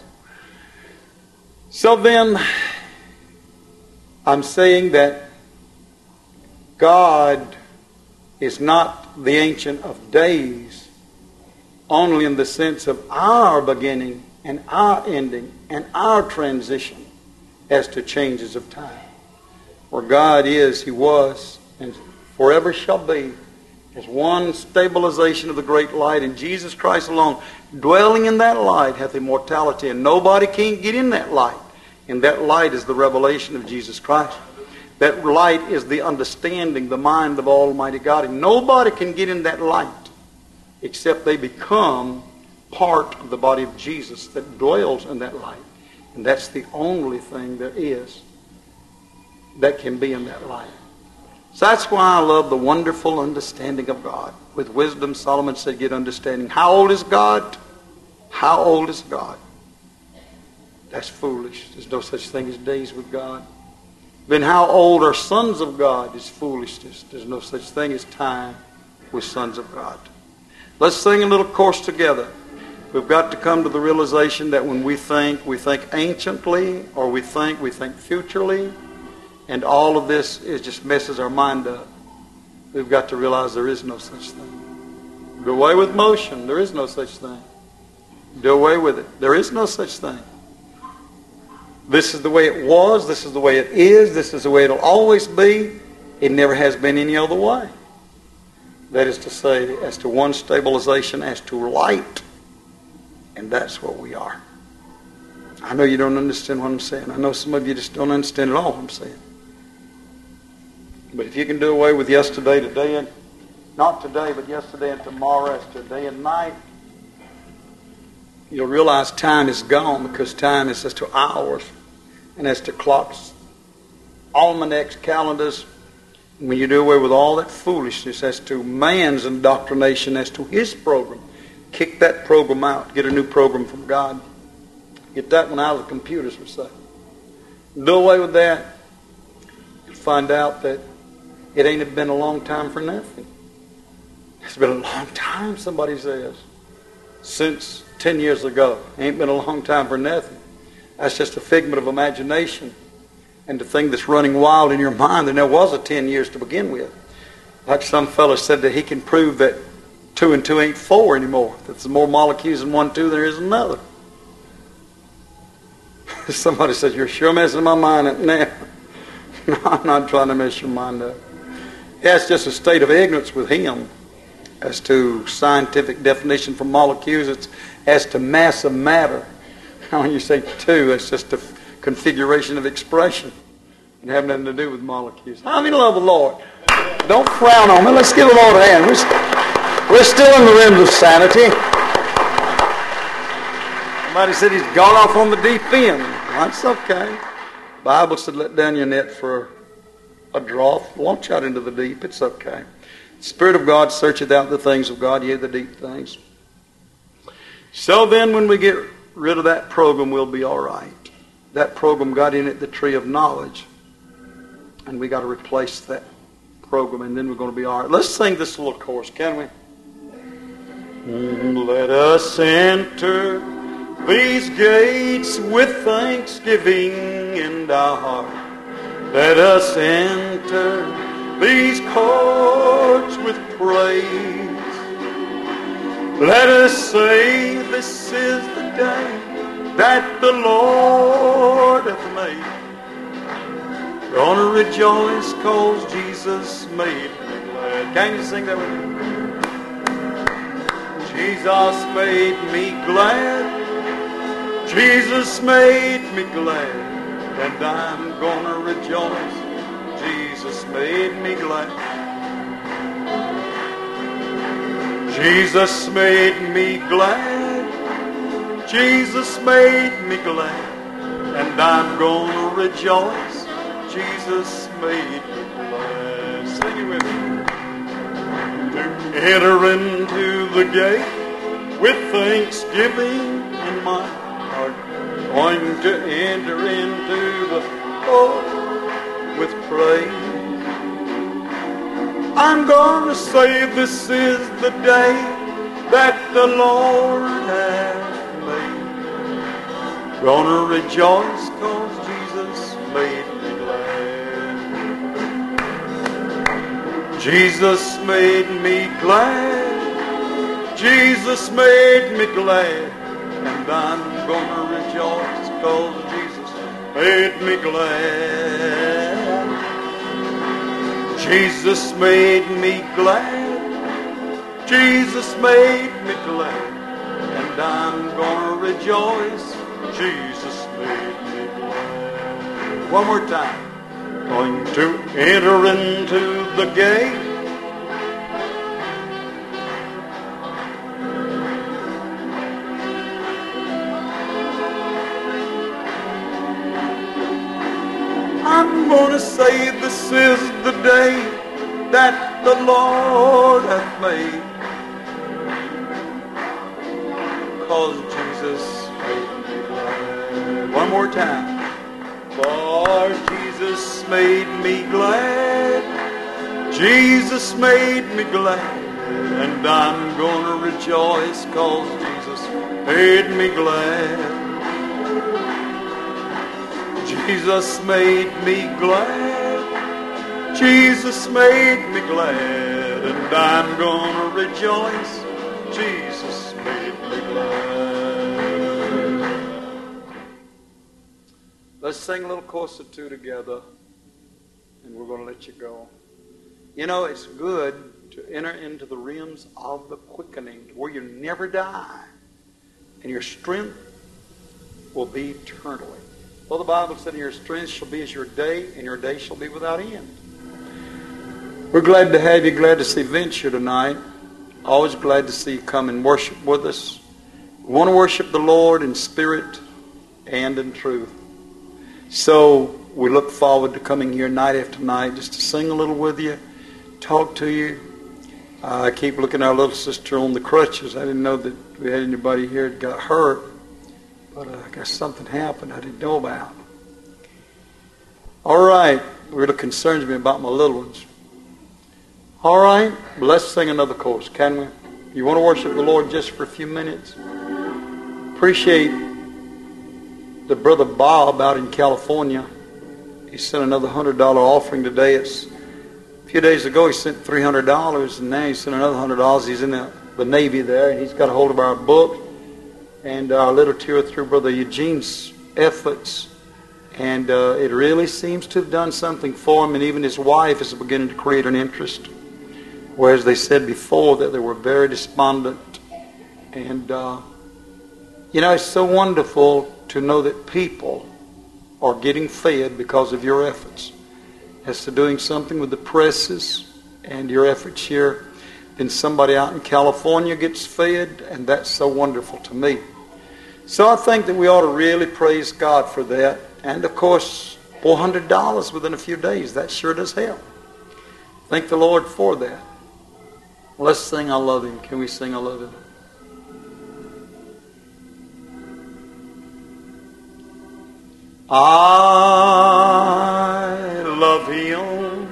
So then, I'm saying that God is not the Ancient of Days only in the sense of our beginning and our ending and our transition as to changes of time. Where God is, He was, and forever shall be, as one stabilization of the great light, and Jesus Christ alone, dwelling in that light, hath immortality, and nobody can't get in that light. And that light is the revelation of Jesus Christ. That light is the understanding, the mind of Almighty God. And nobody can get in that light except they become part of the body of Jesus that dwells in that light. And that's the only thing there is that can be in that light. So that's why I love the wonderful understanding of God. With wisdom, Solomon said, get understanding. How old is God? How old is God? That's foolish. There's no such thing as days with God. Then how old are sons of God? Is foolishness. There's no such thing as time with sons of God. Let's sing a little chorus together. We've got to come to the realization that when we think anciently, or we think futurely, and all of this just messes our mind up. We've got to realize there is no such thing. Do away with motion. There is no such thing. Do away with it. There is no such thing. This is the way it was. This is the way it is. This is the way it'll always be. It never has been any other way. That is to say, as to one stabilization, as to light. And that's what we are. I know you don't understand what I'm saying. I know some of you just don't understand at all what I'm saying. But if you can do away with yesterday, today, and not today, but yesterday and tomorrow as to day and night, you'll realize time is gone, because time is as to hours and as to clocks, almanacs, calendars. When you do away with all that foolishness as to man's indoctrination as to his program, kick that program out, get a new program from God. Get that one out of the computers, per se. Do away with that. You'll find out that it ain't been a long time for nothing. It's been a long time, somebody says. Since 10 years ago. Ain't been a long time for nothing. That's just a figment of imagination and the thing that's running wild in your mind. And there was a 10 years to begin with. Like some fellow said that he can prove that 2 and 2 ain't 4 anymore. That there's more molecules in 1 2 than there is another. Somebody said, "You're sure messing my mind up now." No, I'm not trying to mess your mind up. Yeah, it's just a state of ignorance with him as to scientific definition for molecules. It's as to mass of matter. When you say 2, it's just a configuration of expression. It have nothing to do with molecules. How many love the Lord? Don't frown on me. Let's give the Lord a hand. We're still in the realms of sanity. Somebody said he's gone off on the deep end. That's okay. The Bible said, "Let down your net for a draught. Launch out into the deep." It's okay. The Spirit of God searcheth out the things of God, yea, the deep things. So then, when we get rid of that program, we'll be all right. That program got in it the tree of knowledge, and we got to replace that program, and then we're going to be all right. Let's sing this little chorus, can we? Let us enter these gates with thanksgiving in our heart. Let us enter these courts with praise. Let us say, this is the day that the Lord hath made. Gonna rejoice cause Jesus made me glad. Can you sing that with me? Jesus made me glad. Jesus made me glad. And I'm gonna rejoice. Jesus made me glad. Jesus made me glad. Jesus made me glad. And I'm gonna rejoice. Jesus made me glad. Sing it with me. To enter into the gate with thanksgiving in my heart. Going to enter into the court with praise. I'm going to say, this is the day that the Lord hath made. Gonna rejoice cause Jesus made me glad. Jesus made me glad. Jesus made me glad. And I'm gonna rejoice cause Jesus made me glad. Jesus made me glad. Jesus made me glad. And I'm gonna rejoice. Jesus made me glad. One more time. Going to enter into the gate. I'm going to say, this is the day that the Lord hath made. Cause Jesus made me glad. One more time. For Jesus made me glad. Jesus made me glad. And I'm going to rejoice cause Jesus made me glad. Jesus made me glad. Jesus made me glad. And I'm gonna rejoice. Jesus made me glad. Let's sing a little chorus or two together, and we're going to let you go. You know, it's good to enter into the realms of the quickening, where you never die, and your strength will be eternally. Well, the Bible said, your strength shall be as your day, and your day shall be without end. We're glad to have you, glad to see Vince here tonight. Always glad to see you come and worship with us. We want to worship the Lord in spirit and in truth. So we look forward to coming here night after night just to sing a little with you, talk to you. I keep looking at our little sister on the crutches. I didn't know that we had anybody here that got hurt, but I guess something happened I didn't know about. All right, it really concerns me about my little ones. All right, let's sing another chorus, can we? You want to worship the Lord just for a few minutes? Appreciate the brother Bob out in California. He sent another $100 offering today. A few days ago he sent $300, and now he sent another $100. He's in the Navy there, and he's got a hold of our book and our literature through Brother Eugene's efforts. And it really seems to have done something for him, and even his wife is beginning to create an interest. Whereas they said before that they were very despondent. And, it's so wonderful to know that people are getting fed because of your efforts. As to doing something with the presses and your efforts here, then somebody out in California gets fed, and that's so wonderful to me. So I think that we ought to really praise God for that. And, of course, $400 within a few days, that sure does help. Thank the Lord for that. Let's sing I Love Him. Can we sing I Love Him? I love Him.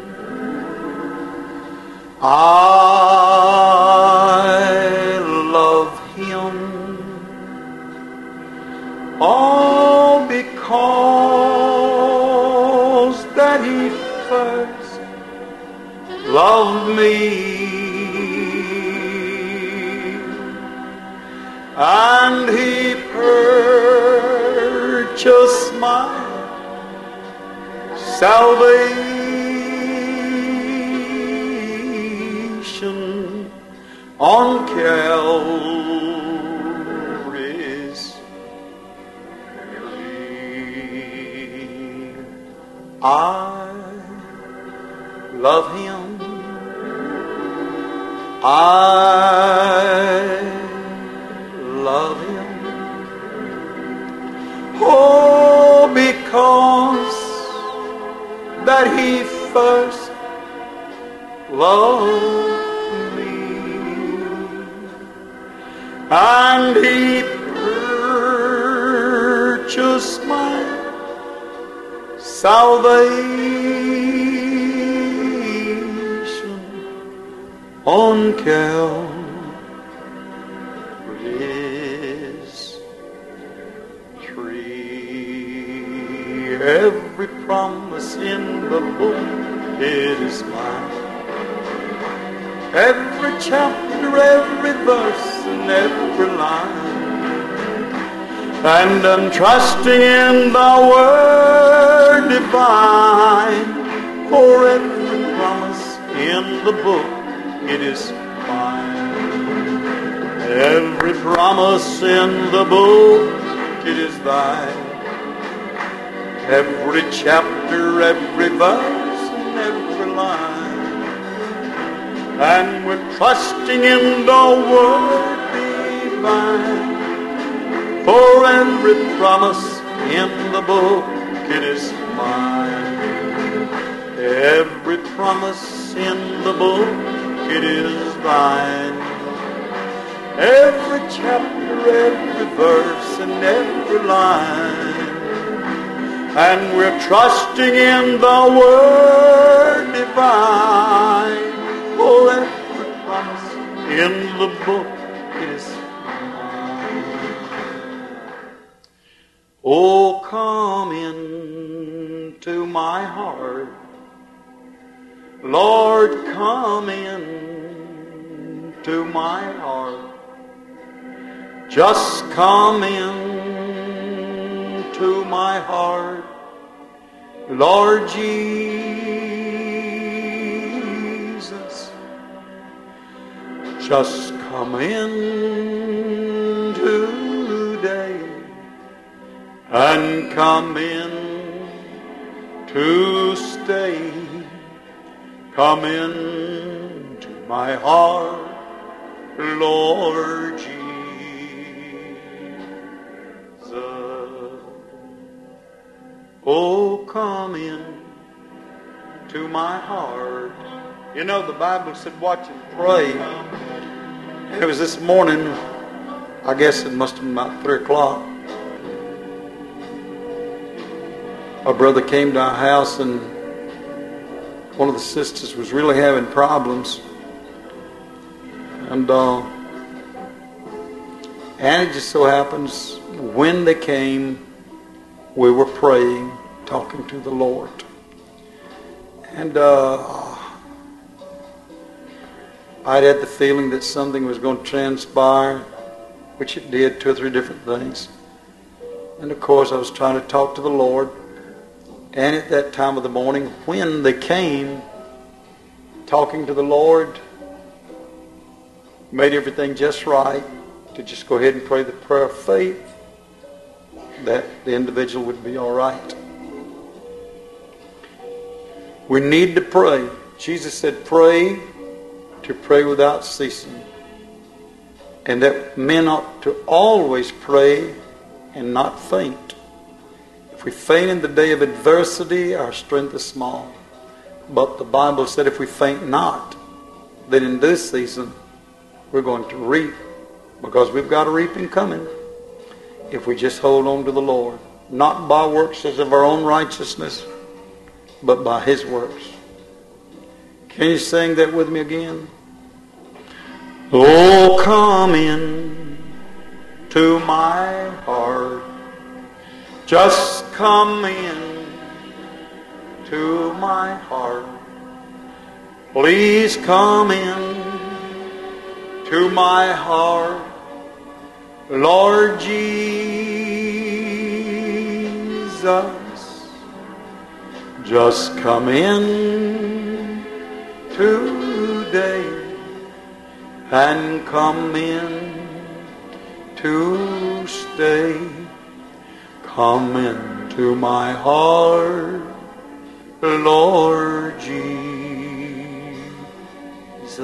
I love Him. All because that He first loved me. And He purchased my salvation on Calvary's tree. I love Him. I love Him. Oh, because that He first loved me, and He purchased my salvation on Calvary's tree. Every promise in the book, it is mine. Every chapter, every verse, and every line. And I'm trusting in the Word divine. For every promise in the book, it is mine. Every promise in the book, it is thine. Every chapter, every verse, and every line. And we're trusting in the Word divine. For every promise in the book, it is mine. Every promise in the book, it is thine. Every chapter, every verse, and every line. And we're trusting in the Word divine. For every promise in the book, it is mine. Oh, come into my heart. Lord, come into my heart. Just come into my heart, Lord Jesus. Just come in today and come in to stay. Come into my heart, Lord Jesus. Oh, come in to my heart. You know, the Bible said watch and pray. It was this morning, I guess it must have been about 3 o'clock. A brother came to our house, and one of the sisters was really having problems. And it just so happens, when they came, we were praying, talking to the Lord. And I'd had the feeling that something was going to transpire, which it did, 2 or 3 different things. And of course, I was trying to talk to the Lord. And at that time of the morning, when they came, talking to the Lord, made everything just right, to just go ahead and pray the prayer of faith, that the individual would be all right. We need to pray. Jesus said, pray to pray without ceasing. And that men ought to always pray and not faint. If we faint in the day of adversity, our strength is small. But the Bible said if we faint not, then in this season we're going to reap, because we've got a reaping coming if we just hold on to the Lord. Not by works as of our own righteousness, but by His works. Can you sing that with me again? Oh, come in to my heart. Just come in to my heart. Please come in to my heart, Lord Jesus. Just come in today and come in to stay. Come into my heart, Lord Jesus.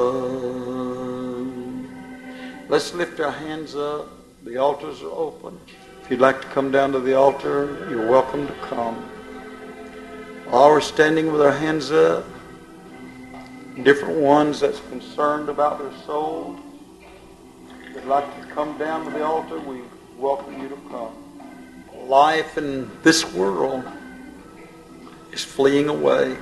Let's lift our hands up. The altars are open. If you'd like to come down to the altar, you're welcome to come. While we're standing with our hands up, different ones that's concerned about their soul, if you'd like to come down to the altar, we welcome you to come. Life in this world is fleeing away.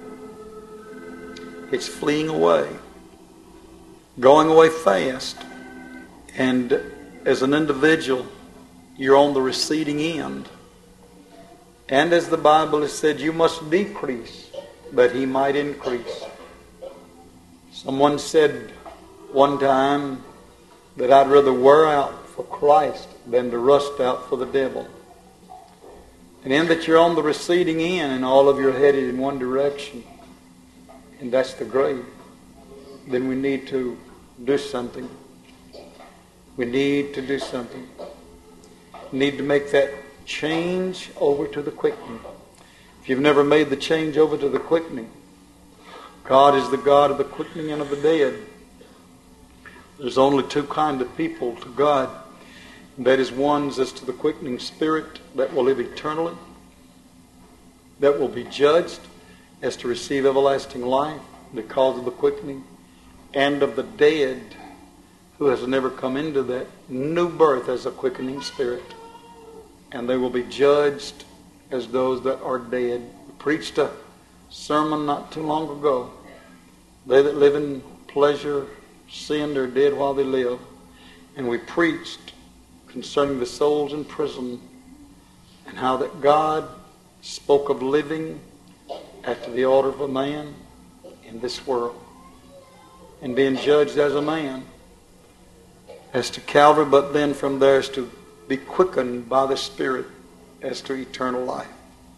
It's fleeing away. Going away fast. And as an individual, you're on the receding end. And as the Bible has said, you must decrease that He might increase. Someone said one time that I'd rather wear out for Christ than to rust out for the devil. And in that you're on the receding end and all of you are headed in one direction, and that's the grave, then we need to do something. We need to do something. We need to make that change over to the quickening. If you've never made the change over to the quickening, God is the God of the quickening and of the dead. There's only 2 kinds of people to God. That is, ones as to the quickening spirit that will live eternally, that will be judged as to receive everlasting life because of the quickening, and of the dead who has never come into that new birth as a quickening spirit. And they will be judged as those that are dead. We preached a sermon not too long ago. They that live in pleasure, sinned, are dead while they live. And we preached concerning the souls in prison, and how that God spoke of living after the order of a man in this world, and being judged as a man, as to Calvary, but then from there is to be quickened by the Spirit as to eternal life.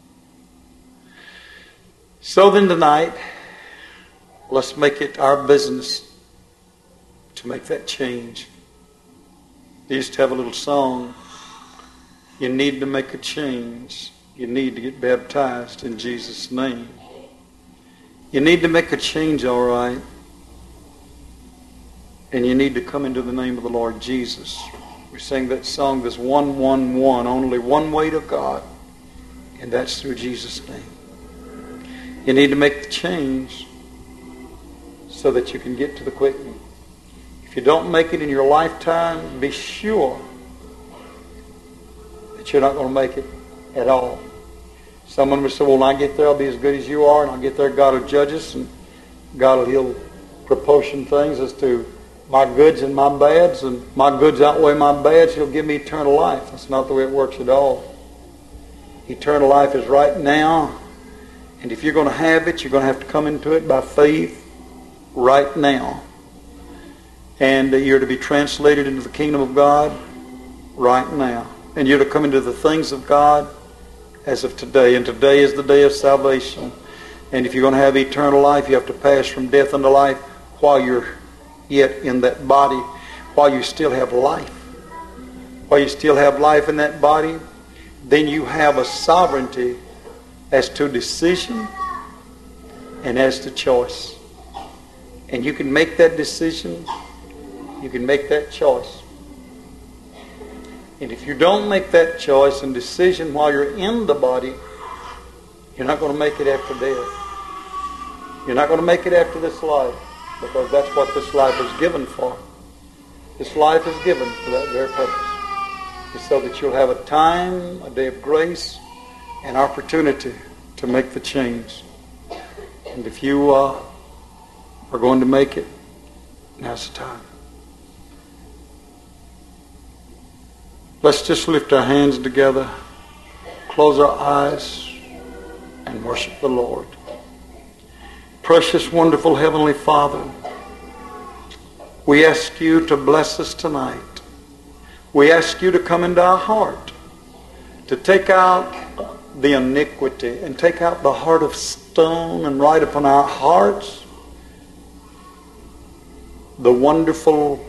So then tonight, let's make it our business to make that change. They used to have a little song, you need to make a change. You need to get baptized in Jesus' name. You need to make a change, all right. And you need to come into the name of the Lord Jesus. We sang that song, this 111, only one way to God, and that's through Jesus' name. You need to make the change so that you can get to the quickening. If you don't make it in your lifetime, be sure that you're not going to make it at all. Someone will say, well, when I get there, I'll be as good as you are, and I'll get there, God will judge us, and God will He'll proportion things as to my goods and my bads, and my goods outweigh my bads. He'll give me eternal life. That's not the way it works at all. Eternal life is right now, and if you're going to have it, you're going to have to come into it by faith right now. And you're to be translated into the kingdom of God right now. And you're to come into the things of God as of today. And today is the day of salvation. And if you're going to have eternal life, you have to pass from death unto life while you're yet in that body, while you still have life. While you still have life in that body, then you have a sovereignty as to decision and as to choice. And you can make that decision, you can make that choice. And if you don't make that choice and decision while you're in the body, you're not going to make it after death. You're not going to make it after this life, because that's what this life is given for. This life is given for that very purpose. It's so that you'll have a time, a day of grace, an opportunity to make the change. And if you are going to make it, now's the time. Let's just lift our hands together, close our eyes, and worship the Lord. Precious, wonderful Heavenly Father, we ask you to bless us tonight. We ask you to come into our heart, to take out the iniquity and take out the heart of stone and write upon our hearts the wonderful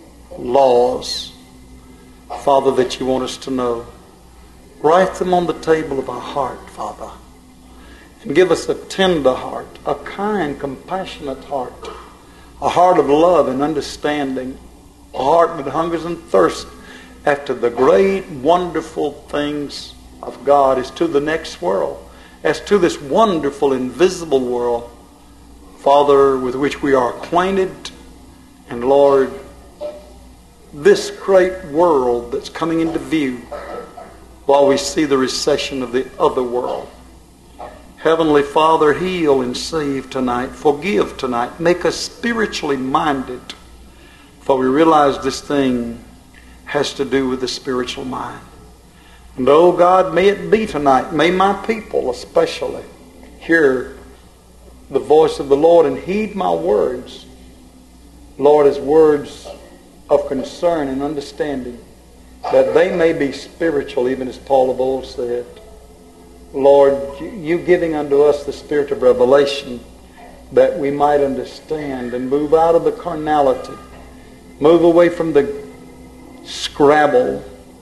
laws, Father, that you want us to know. Write them on the table of our heart, Father. And give us a tender heart, a kind, compassionate heart, a heart of love and understanding, a heart that hungers and thirsts after the great, wonderful things of God as to the next world, as to this wonderful, invisible world, Father, with which we are acquainted. And Lord, this great world that's coming into view while we see the recession of the other world. Heavenly Father, heal and save tonight. Forgive tonight. Make us spiritually minded. For we realize this thing has to do with the spiritual mind. And oh God, may it be tonight. May my people especially hear the voice of the Lord and heed my words. Lord, as words of concern and understanding, that they may be spiritual, even as Paul of old said. Lord, you giving unto us the spirit of revelation, that we might understand and move out of the carnality, move away from the scrabble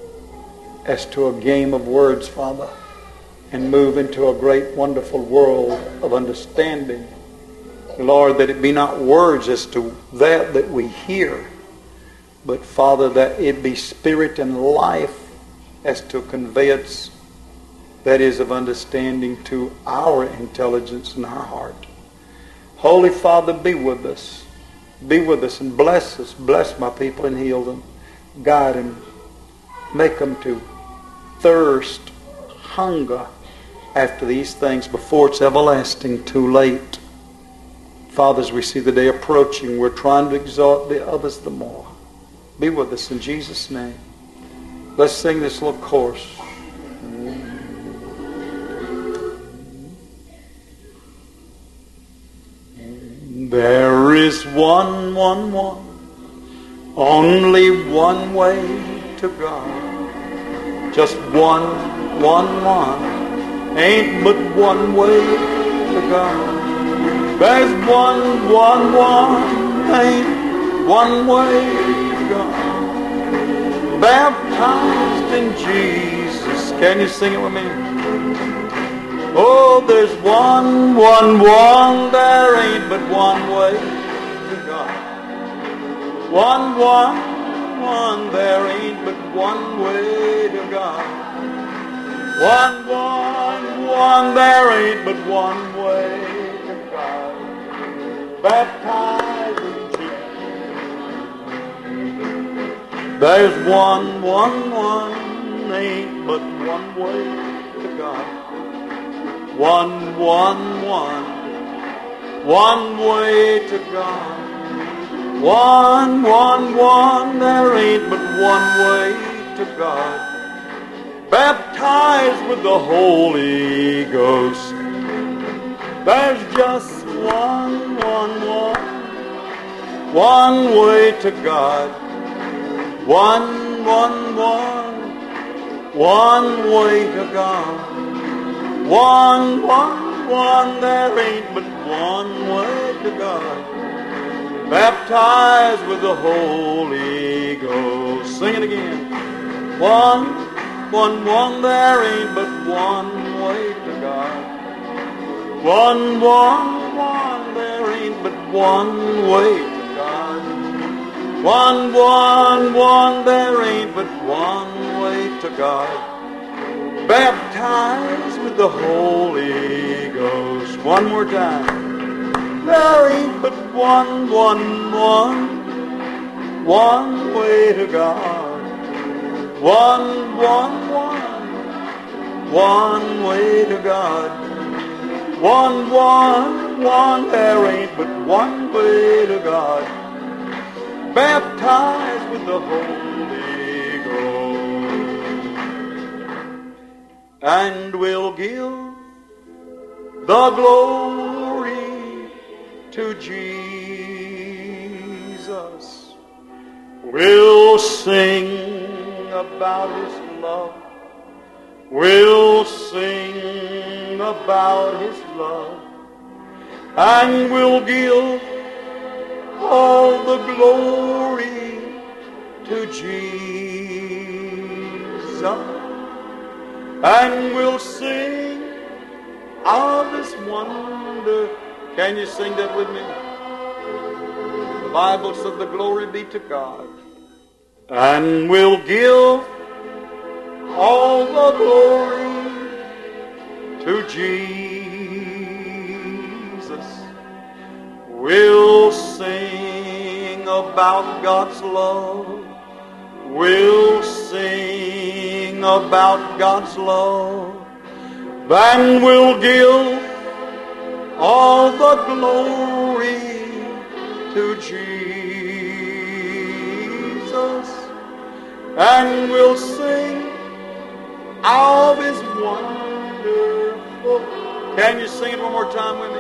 as to a game of words, Father, and move into a great, wonderful world of understanding. Lord, that it be not words as to that we hear, but, Father, that it be spirit and life as to conveyance that is of understanding to our intelligence and our heart. Holy Father, be with us. Be with us and bless us. Bless my people and heal them. Guide them. Make them to thirst, hunger after these things before it's everlasting too late. Father, as we see the day approaching, we're trying to exalt the others the more. Be with us in Jesus' name. Let's sing this little chorus. There is one, only one way to God. Just one. Ain't but one way to God. There's one, ain't one way to God. Baptized in Jesus. Can you sing it with me? Oh, there's one, there ain't but one way to God. One, there ain't but one way to God. One, there ain't but one way to God. Baptized in Jesus. There's one, ain't but one way to God. One way to God. One, there ain't but one way to God. Baptized with the Holy Ghost. There's just one way to God. One way to God. One, there ain't but one way to God. Baptized with the Holy Ghost. Sing it again. One, there ain't but one way to God. One, there ain't but one way to God. One, there ain't but one way to God. Baptized with the Holy Ghost. One more time. There ain't but one way to God. One way to God. One, there ain't but one way to God. Baptized with the Holy Ghost. And we'll give the glory to Jesus. We'll sing about His love. We'll sing about His love. And we'll give all the glory to Jesus. And we'll sing of His wonder. Can you sing that with me? The Bible said the glory be to God. And we'll give all the glory to Jesus. We'll sing about God's love. We'll sing about God's love. Then we'll give all the glory to Jesus. And we'll sing of His wonderful. Can you sing it one more time with me?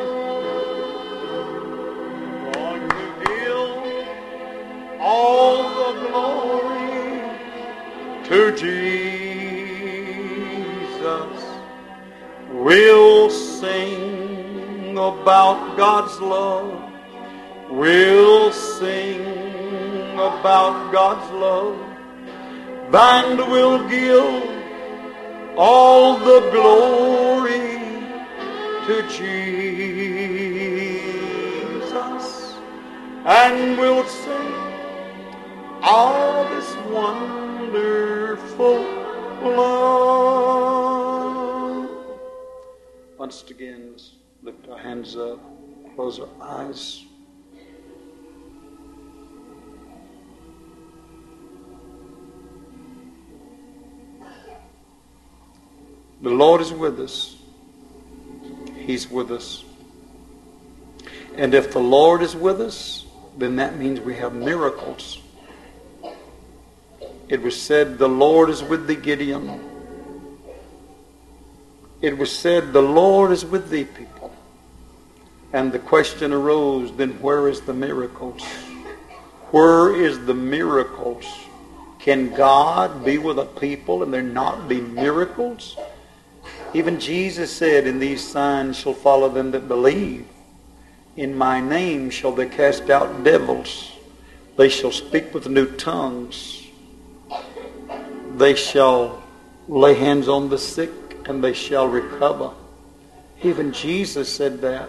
Going to give all the glory to Jesus. We'll sing about God's love. We'll sing about God's love. And we'll give all the glory to Jesus. And we'll sing all this wonderful love. Once again, let's lift our hands up, close our eyes. The Lord is with us. He's with us. And if the Lord is with us, then that means we have miracles. It was said, the Lord is with thee, Gideon. It was said, the Lord is with thee, people. And the question arose, then where is the miracles? Where is the miracles? Can God be with a people and there not be miracles? Even Jesus said, and these signs shall follow them that believe. In my name shall they cast out devils. They shall speak with new tongues. They shall lay hands on the sick and they shall recover. Even Jesus said that.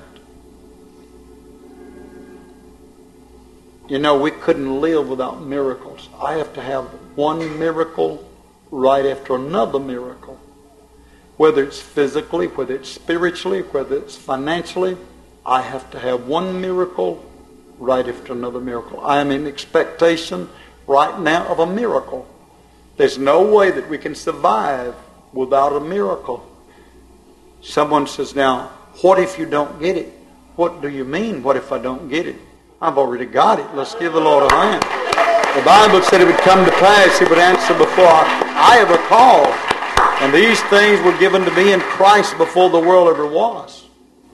You know, we couldn't live without miracles. I have to have one miracle right after another miracle. Whether it's physically, whether it's spiritually, whether it's financially, I have to have one miracle right after another miracle. I am in expectation right now of a miracle. There's no way that we can survive without a miracle. Someone says, now, what if you don't get it? What do you mean, what if I don't get it? I've already got it. Let's give the Lord a hand. The Bible said it would come to pass. He would answer before I ever called. And these things were given to me in Christ before the world ever was.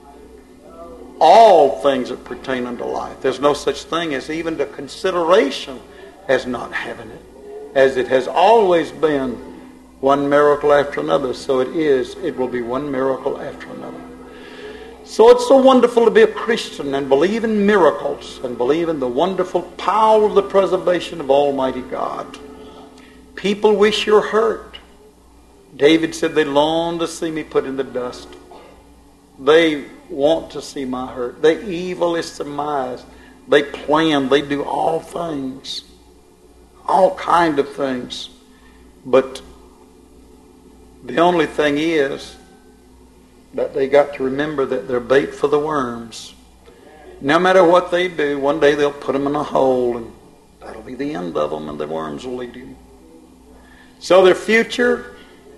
All things that pertain unto life. There's no such thing as even the consideration as not having it. As it has always been, one miracle after another. So it is. It will be one miracle after another. So it's so wonderful to be a Christian and believe in miracles and believe in the wonderful power of the preservation of Almighty God. People wish you're hurt. David said they long to see me put in the dust. They want to see my hurt. They evil is surmised. They plan. They do all things. All kind of things. But the only thing is that they got to remember that they're bait for the worms. No matter what they do, one day they'll put them in a hole and that'll be the end of them and the worms will eat them. So their future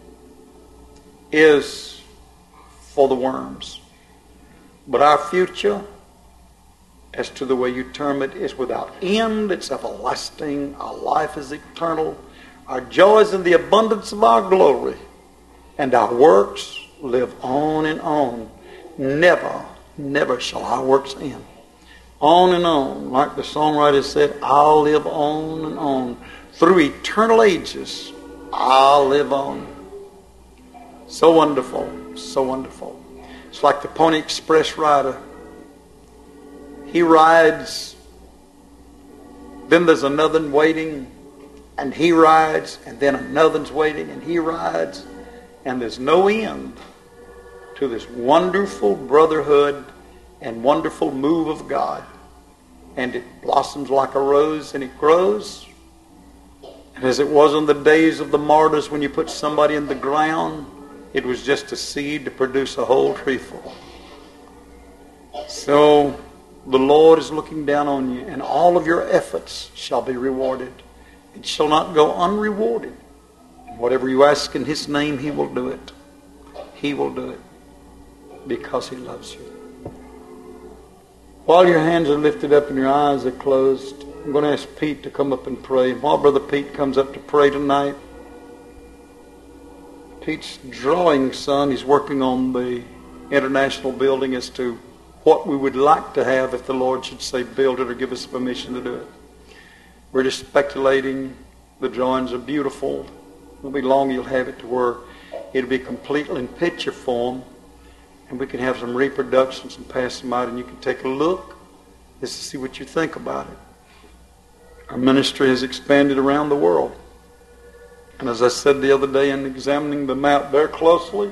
is for the worms. But our future, as to the way you term it, is without end. It's everlasting. Our life is eternal. Our joy is in the abundance of our glory. And our works live on and on. Never, never shall our works end. On and on. Like the songwriter said, I'll live on and on. Through eternal ages, I'll live on. So wonderful. So wonderful. It's like the Pony Express rider. He rides, then there's another one waiting, and he rides, and then another one's waiting, and he rides, and there's no end to this wonderful brotherhood and wonderful move of God. And it blossoms like a rose, and it grows. And as it was in the days of the martyrs, when you put somebody in the ground, it was just a seed to produce a whole tree full. So the Lord is looking down on you, and all of your efforts shall be rewarded. It shall not go unrewarded. And whatever you ask in His name, He will do it. He will do it because He loves you. While your hands are lifted up and your eyes are closed, I'm going to ask Pete to come up and pray. And while Brother Pete comes up to pray tonight, Pete's drawing son, he's working on the international building as to what we would like to have if the Lord should say build it or give us permission to do it. We're just speculating. The drawings are beautiful. It won't be long you'll have it to where it'll be completely in picture form, and we can have some reproductions and pass them out, and you can take a look just to see what you think about it. Our ministry has expanded around the world. And as I said the other day in examining the map very closely,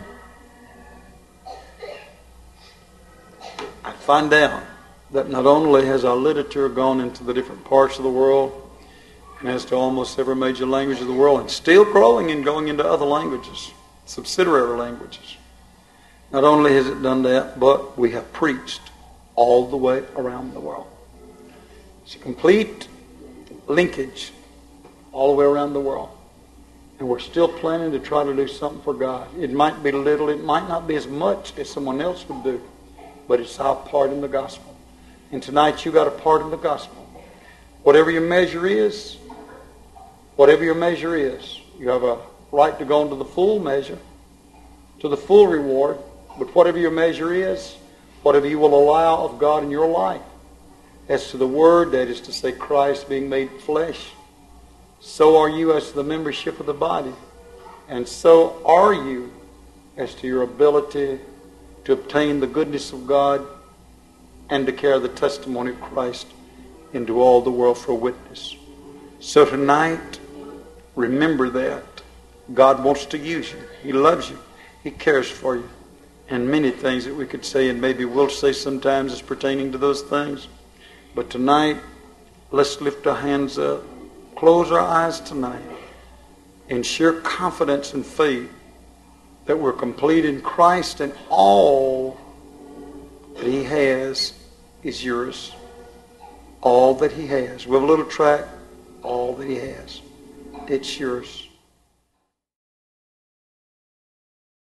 I find out that not only has our literature gone into the different parts of the world and as to almost every major language of the world, and still growing and going into other languages, subsidiary languages. Not only has it done that, but we have preached all the way around the world. It's a complete linkage all the way around the world. And we're still planning to try to do something for God. It might be little, it might not be as much as someone else would do, but it's our part in the gospel. And tonight you got a part in the gospel. Whatever your measure is, you have a right to go into the full measure, to the full reward. But whatever your measure is, whatever you will allow of God in your life, as to the Word, that is to say Christ being made flesh, so are you as to the membership of the body. And so are you as to your ability to obtain the goodness of God and to carry the testimony of Christ into all the world for a witness. So tonight, remember that. God wants to use you. He loves you. He cares for you. and many things that we could say and maybe will say sometimes as pertaining to those things. But tonight, let's lift our hands up, close our eyes tonight, in sheer confidence and faith that we're complete in Christ and all that He has is yours. All that He has. We have a little tract. All that He has. It's yours.